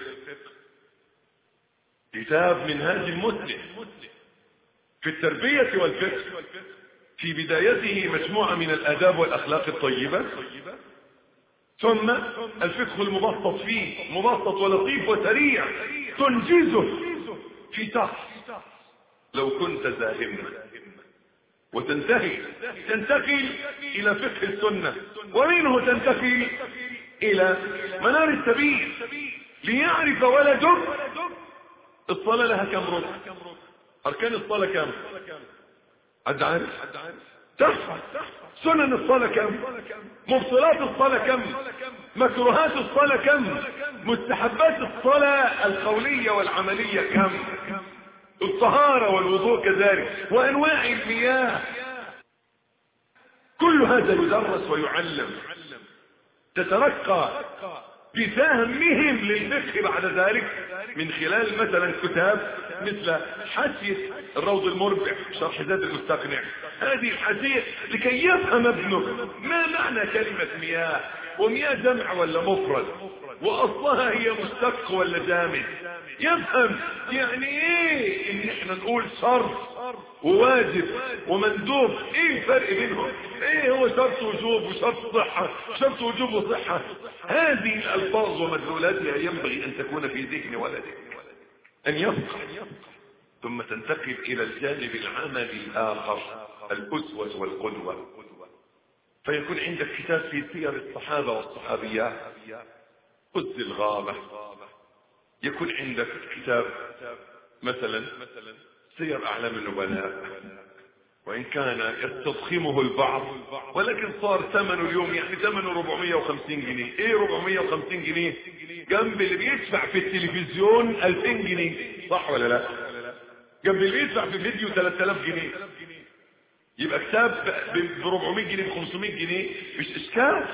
كتاب منهاج المسلم في التربية والفقه، في بدايته مجموعة من الآداب والأخلاق الطيبة، ثم الفقه المبسط فيه، مبسط ولطيف وسريع تنجزه في شخص. لو كنت زاهما وتنتهي تنتقل إلى فقه السنة، ومنه تنتقل إلى منار السبيل، ليعرف ولدك الصلاة لها كم ركن، أركان الصلاة كم، حد عارف؟ تحفظ سنن الصلاة كم، مبطلات الصلاة كم، مكروهات الصلاة كم، مستحبات الصلاة القولية والعملية كم، الطهارة والوضوء كذلك، وأنواع المياه. كل هذا يدرس ويعلم، تترقى بفهمهم للفقه بعد ذلك من خلال مثلا كتاب مثل حاشية الروض المربع شرح زاد المستقنع. هذه الحاشية لكي يفهم ابنك ما معنى كلمة مياه، ومياه جمع ولا مفرد، واصلها هي مشتق ولا جامد، يفهم يعني ايه ان احنا نقول شرط وواجب ومندوب، ايه الفرق بينهم، ايه هو شرط وجوب وشرط صحة، شرط وجوب وصحة. هذه الالفاظ ومدلولاتها ينبغي ان تكون في ذهن ولدك ان يفقه. ثم تنتقل الى الجانب العملي الاخر، الاسوة والقدوة، فيكون عندك كتاب في سير الصحابة والصحابيات، قدس الغابة. يكون عندك كتاب مثلا سير اعلام النبلاء، وان كان يستضخمه البعض، ولكن صار ثمنه اليوم يعني ثمنه أربعمائة وخمسين جنيه. ايه أربعمائة وخمسين جنيه جنب اللي بيدفع في التلفزيون ألفين جنيه، صح ولا لا؟ جنب اللي بيدفع في فيديو ثلاثة آلاف جنيه. يبقى كتاب ب أربعمائة جنيه ب خمسمائة جنيه مش اشكال،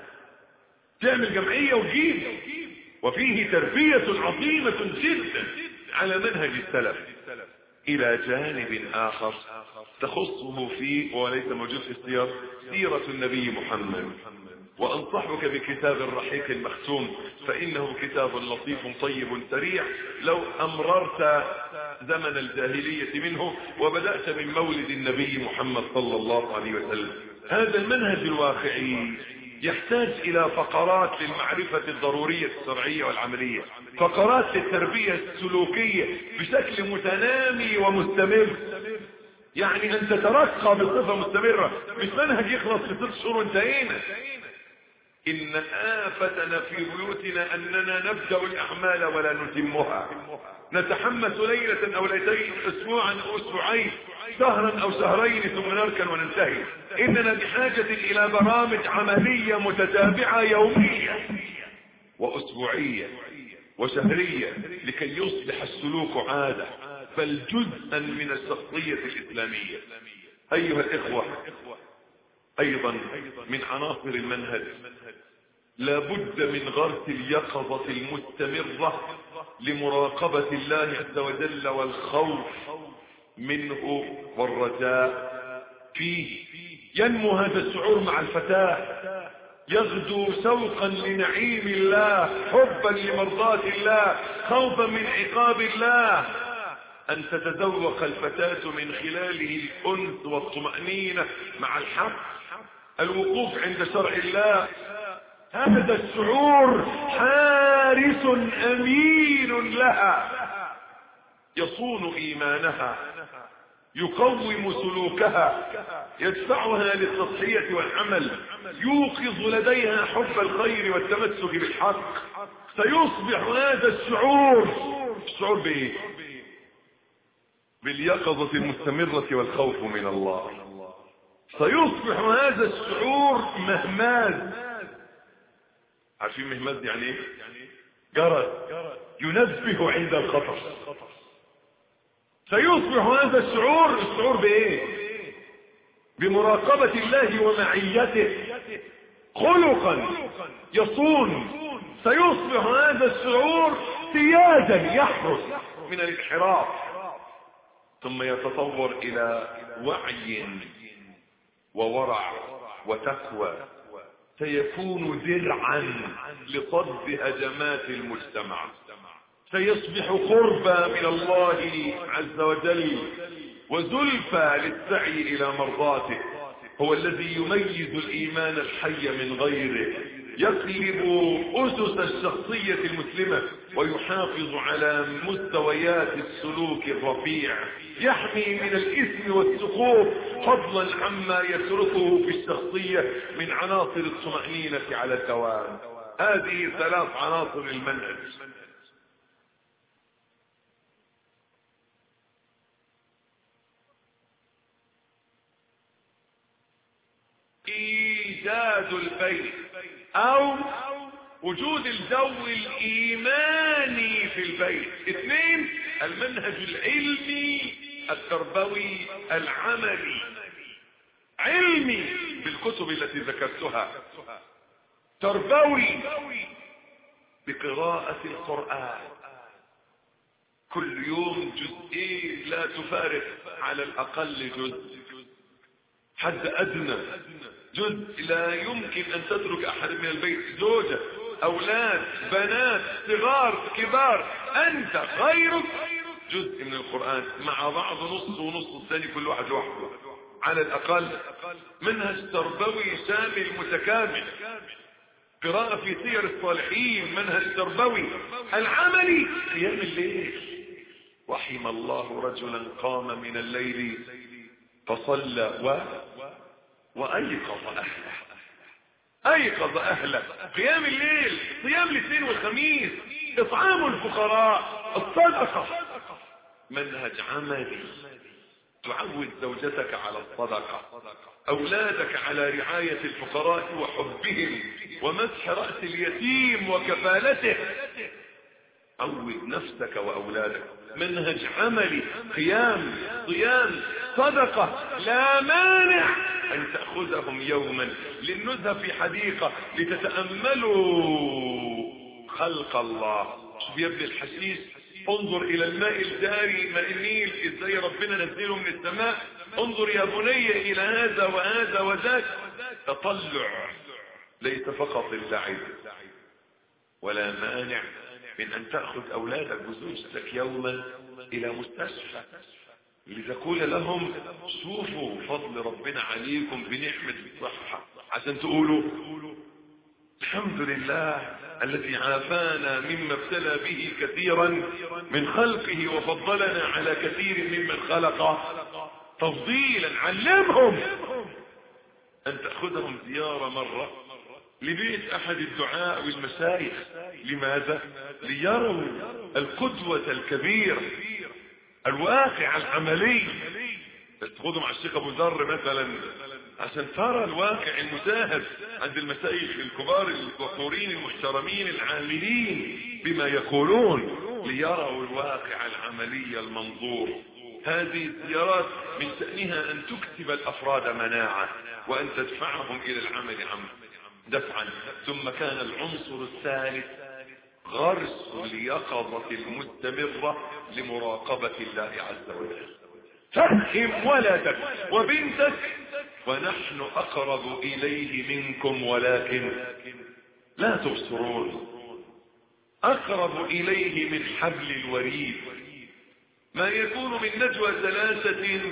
تعمل جمعية وتجيب. وفيه تربية عظيمة جدا على منهج السلف. الى جانب اخر تخصه فيه وليس موجود في السير، سيرة النبي محمد. وانصحك بكتاب الرحيق المختوم، فانه كتاب لطيف طيب سريع. لو امررت زمن الجاهلية منه وبدأت من مولد النبي محمد صلى الله عليه وسلم. هذا المنهج الواقعي يحتاج الى فقرات للمعرفة الضرورية الشرعية والعملية، فقرات للتربية السلوكية بشكل متنامي ومستمر، يعني ان تترقى بصفة مستمرة، مش منهج يخلص في ست شهور وانتهينا. ان آفتنا في بيوتنا اننا نبدأ الاعمال ولا نتمها، نتحمس ليلة او ليلتين، اسبوعا او اسبوعين، شهرا او شهرين، ثم نركن وننتهي. اننا بحاجة الى برامج عملية متتابعة يومية واسبوعية وشهرية، لكي يصبح السلوك عادة بل جزءا من الشخصية الاسلامية. ايها الاخوة، ايضا من عناصر المنهج لابد من غرس اليقظة المستمرة لمراقبة الله عز وجل والخوف منه والرجاء فيه. ينمو هذا الشعور مع الفتاة، يغدو شوقا لنعيم الله، حبا لمرضاة الله، خوفا من عقاب الله. ان تتذوق الفتاة من خلاله الانس والطمأنينة مع الحق، الوقوف عند شرع الله. هذا الشعور حارس امين لها، يصون ايمانها، يقوم سلوكها، يدفعها للتضحية والعمل، يوقظ لديها حب الخير والتمسك بالحق. سيصبح هذا الشعور الشعور بايه؟ باليقظة المستمرة والخوف من الله. سيصبح هذا الشعور مهماز. عارفين مهماز يعني ايه؟ جرس ينبه عند الخطر. سيصبح هذا الشعور الشعور بايه؟ بمراقبة الله ومعيته خلقا يصون. سيصبح هذا الشعور سيادا يحرس من الانحراف، ثم يتطور الى وعي وورع وتقوى. سيكون درعا لصد هجمات المجتمع. سيصبح قربا من الله عز وجل وزلفى للسعي الى مرضاته. هو الذي يميز الايمان الحي من غيره، يقلب اسس الشخصية المسلمة ويحافظ على مستويات السلوك الرفيع، يحمي من الاثم والسقوط فضلا عما يتركه في الشخصية من عناصر الطمأنينة على الدوام. هذه ثلاث عناصر المنهج. ايجاد البيت او وجود الجو الايماني في البيت. اثنين، المنهج العلمي التربوي العملي. علمي بالكتب التي ذكرتها، تربوي بقراءة القرآن كل يوم جزئين لا تفارق، على الاقل جزء، حد ادنى جزء. لا يمكن ان تترك احد من البيت، زوجة، اولاد، بنات، صغار، كبار، انت، غيرك، جزء من القرآن مع بعض، نص ونص الثاني كل واحد لوحده على الاقل. منهج تربوي شامل متكامل. قراءة في سير الصالحين، منهج تربوي. العملي قيام الليل. رحم الله رجلا قام من الليل فصلى و وايقظ اهله. ايقظ اهله. قيام الليل، صيام الاثنين والخميس، اطعام الفقراء، الصدقة. منهج عملي. تعود زوجتك على الصدقة، اولادك على رعاية الفقراء وحبهم ومسح رأس اليتيم وكفالته. عود نفسك واولادك. منهج عملي، قيام، صيام، صدقة. لا مانع ان تأخذهم يوما للنزهة في حديقة لتتأملوا خلق الله. شوف يا ابن الحشيش، انظر الى الماء الجاري، ماء النيل، ازاي ربنا نزله من السماء. انظر يا بني الى هذا وهذا وذاك. تطلع ليس فقط اللعب. ولا مانع من ان تأخذ اولادك وزوجتك يوما الى مستشفى لتقول لهم شوفوا فضل ربنا عليكم بنعمة الصحة، عشان تقولوا الحمد لله الذي عافانا مما ابتلى به كثيرا من خلقه وفضلنا على كثير ممن خلق تفضيلا. علمهم ان تأخذهم زيارة مرة لبيت احد الدعاء والمشايخ. لماذا؟ ليروا القدوة الكبيرة، الواقع العملي. بس تاخذهم مع الشيخ ابو ذر مثلا عشان ترى الواقع المشاهد عند المشايخ الكبار الوقورين المحترمين العاملين بما يقولون، ليروا الواقع العملي المنظور. هذه الزيارات من شأنها ان تكسب الافراد مناعة وان تدفعهم الى العمل دفعا. ثم كان العنصر الثالث غرس اليقظة المستمرة لمراقبة الله عز وجل. فهم ولدك وبنتك ونحن اقرب اليه منكم ولكن لا تبصرون. اقرب اليه من حبل الوريد. ما يكون من نجوى ثلاثة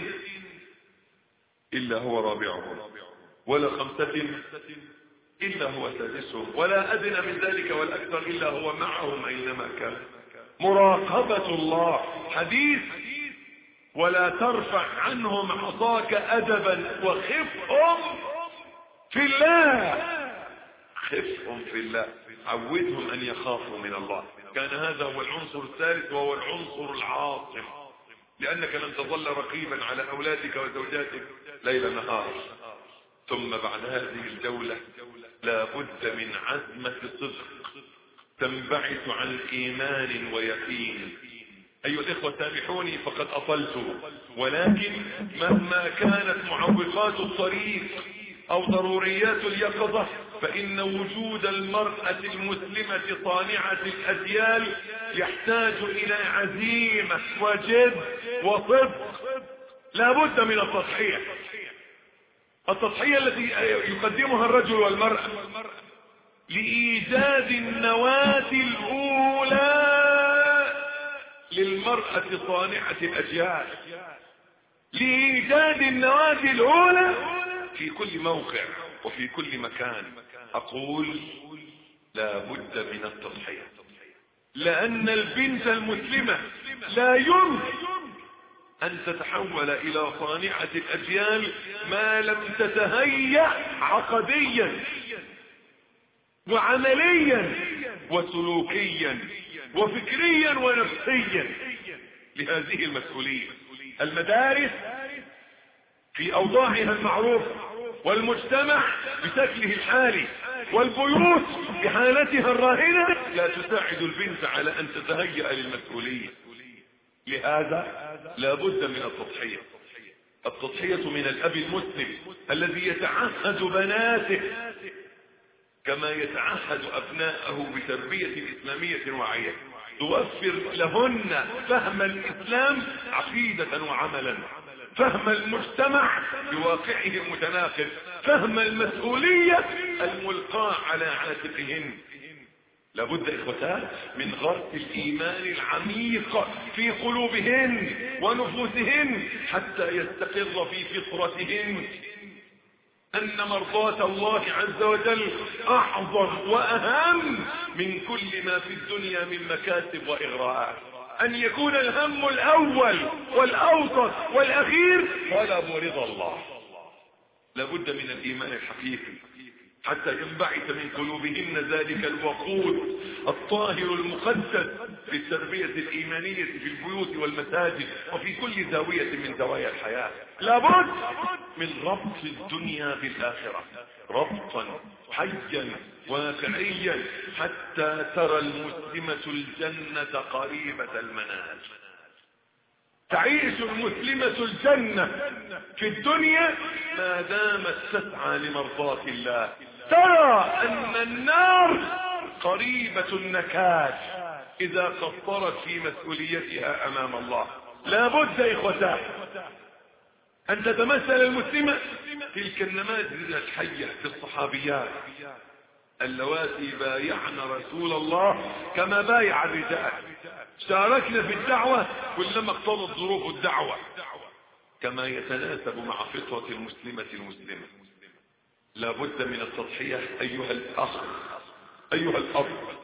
الا هو رابعهم، ولا خمسة الا هو سادسهم، ولا ادنى من ذلك والاكثر الا هو معهم اينما كان. مراقبة الله. حديث ولا ترفع عنهم عصاك ادبا وخفهم في الله. خفهم في الله، عودهم ان يخافوا من الله. كان هذا هو العنصر الثالث وهو العنصر العاصم. لأنك لن تظل رقيبا على أولادك وزوجاتك ليل نهار. ثم بعد هذه الجولة لا بد من عزمة صدق تنبعث عن إيمان ويقين. أيها الإخوة سامحوني فقد أطلت، ولكن مهما كانت معوقات الطريق أو ضروريات اليقظة فإن وجود المرأة المسلمة صانعة الأجيال يحتاج إلى عزيمة وجد وصدق. لا بد من التضحية، التضحية التي يقدمها الرجل والمرأة لإيجاد النواة الأولى للمرأة صانعة الأجيال، لإيجاد النواة الأولى في كل موقع وفي كل مكان. أقول لا بد من التضحية، لأن البنت المسلمة لا يمكن أن تتحول إلى صانعة الأجيال ما لم تتهيأ عقديا وعمليا وسلوكيا وفكريا ونفسيا لهذه المسؤولية. المدارس في أوضاعها المعروفة، والمجتمع بشكله الحالي، والبيوت بحالتها الراهنة لا تساعد البنت على أن تتهيأ للمسؤولية. لهذا لا بد من التضحية. التضحية من الأب المسلم الذي يتعهد بناته كما يتعهد أبناءه بتربية إسلامية واعية توفر لهن فهم الإسلام عقيدة وعملا، فهم المجتمع بواقعه المتناقض، فهم المسؤولية الملقاة على عاتقهن. لابد إخوتان من غرس الإيمان العميق في قلوبهن ونفوسهن حتى يستقر في فطرتهن أن مرضاة الله عز وجل أعظم وأهم من كل ما في الدنيا من مكاسب وإغراءات. أن يكون الهم الأول والأوسط والأخير طلب رضا الله. لابد من الإيمان الحقيقي حتى ينبعث من قلوبهن ذلك الوقود الطاهر المقدس في التربية الإيمانية في البيوت والمساجد وفي كل زاوية من زوايا الحياة. لابد من ربط الدنيا بالآخرة ربطا حيا واقعيا حتى ترى المسلمة الجنة قريبة المنال. تعيش المسلمة الجنة في الدنيا ما دامت تسعى لمرضاة الله. ترى أن النار قريبة النكال إذا قصرت في مسؤوليتها أمام الله. لا بد إخوتان أن تتمثل المسلمة تلك النماذج الحية في الصحابيات اللواتي بايعن رسول الله كما بايع الرجال، شاركنا في الدعوة كلما اقتضت ظروف الدعوة كما يتناسب مع فطرة المسلمة المسلمة. لا بد من التضحية أيها الأخ أيها الأب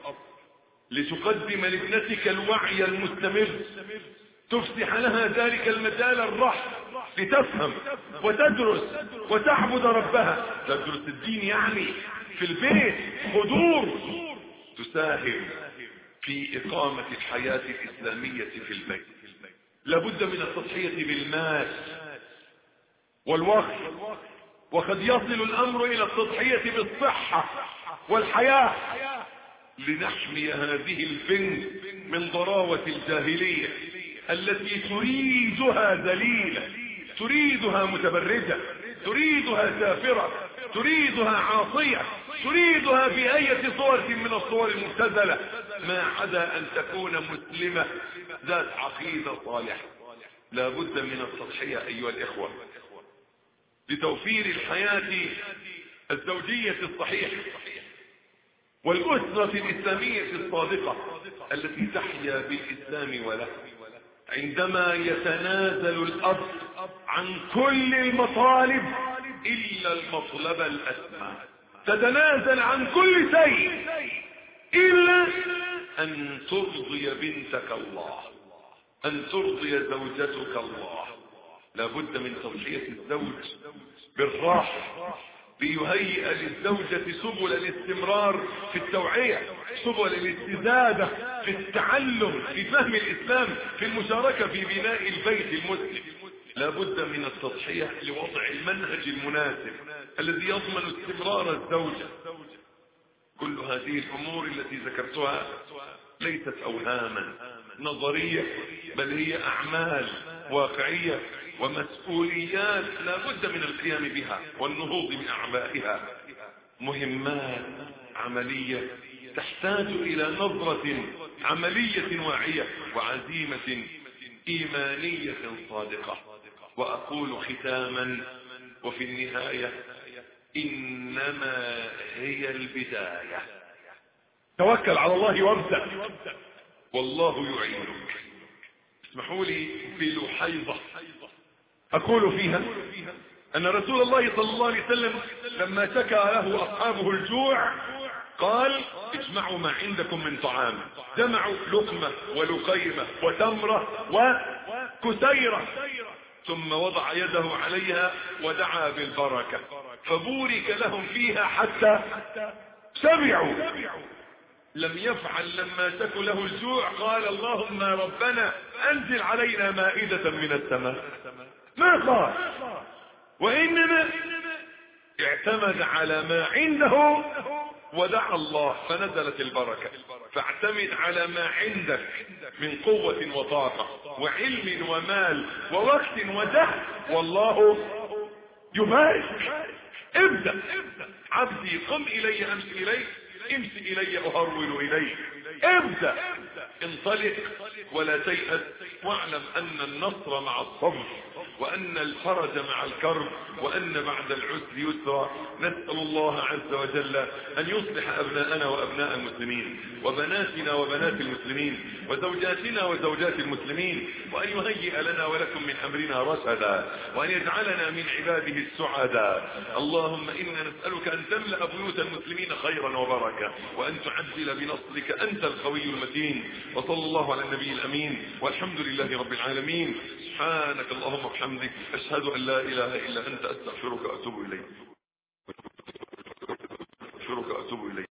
لتقدم لابنتك الوعي المستمر، تفسح لها ذلك المجال الرحب لتفهم وتدرس وتعبد ربها. تدرس الدين يعني في البيت حضور، تساهم في إقامة الحياة الإسلامية في البيت. لابد من التضحية بالمال والوقت، وقد يصل الأمر إلى التضحية بالصحة والحياة لنحمي هذه البنت من ضراوة الجاهلية التي تريدها ذليلة، تريدها متبرجة، تريدها سافرة، تريدها عاصية، تريدها في أي صورة من الصور المبتذلة ما عدا أن تكون مسلمة ذات عقيدة صالحة. لا بد من التضحية أيها الإخوة لتوفير الحياة الزوجية الصحيحة والأسرة الإسلامية الصادقة التي تحيا بالإسلام وله. عندما يتنازل الأب عن كل المطالب إلا المطلب الأسمى، تتنازل عن كل شيء إلا أن ترضي بنتك الله، أن ترضي زوجتك الله. لابد من تضحية الزوج بالراحة ليهيئ للزوجة سبل الاستمرار في التوعية، سبل الاستزادة في التعلم، في فهم الإسلام، في المشاركة في بناء البيت المسلم. لابد من التضحية لوضع المنهج المناسب الذي يضمن استمرار الزوجة. كل هذه الأمور التي ذكرتها ليست أوهاما نظرية، بل هي أعمال واقعية ومسؤوليات لا بد من القيام بها والنهوض بأعبائها، مهمات عملية تحتاج إلى نظرة عملية واعية وعزيمة إيمانية صادقة. وأقول ختاما وفي النهاية: إنما هي البداية. توكل على الله وابدأ والله يعينك. اسمحوا لي في لحيظة أقول فيها أن رسول الله صلى الله عليه وسلم لما شكى له أصحابه الجوع قال: اجمعوا ما عندكم من طعام. جمعوا لقمة ولقيمة وتمرة وكسيرة، ثم وضع يده عليها ودعا بالبركة، فبورك لهم فيها حتى سمعوا. لم يفعل لما شكوا له الجوع قال: اللهم ربنا أنزل علينا مائدة من السماء، ما قال، وإنما اعتمد على ما عنده ودعا الله فنزلت البركة. فاعتمد على ما عندك من قوة وطاقة وعلم ومال ووقت وجهد، والله يبارك. ابدأ. عبدي قم إلي أمس إليك، امس إلي أهرول إليك. ابدأ، انطلق ولا تيأس، واعلم أن النصر مع الصبر، وأن الفرج مع الكرب، وأن بعد العسر يسرا. نسأل الله عز وجل أن يصلح أبناءنا وأبناء المسلمين، وبناتنا وبنات المسلمين، وزوجاتنا وزوجات المسلمين، وأن يهيئ لنا ولكم من أمرنا رشدا، وأن يجعلنا من عباده السعداء. اللهم إنا نسألك أن تملأ بيوت المسلمين خيرا وبركة، وأن تعجل بنصرك، أنت القوي المتين. وصلى الله على النبي الأمين، والحمد لله رب العالمين. سبحانك اللهم وبحمدك، أشهد أن لا إله إلا أنت، أستغفرك وأتوب إليك. أستغفرك وأتوب إليك.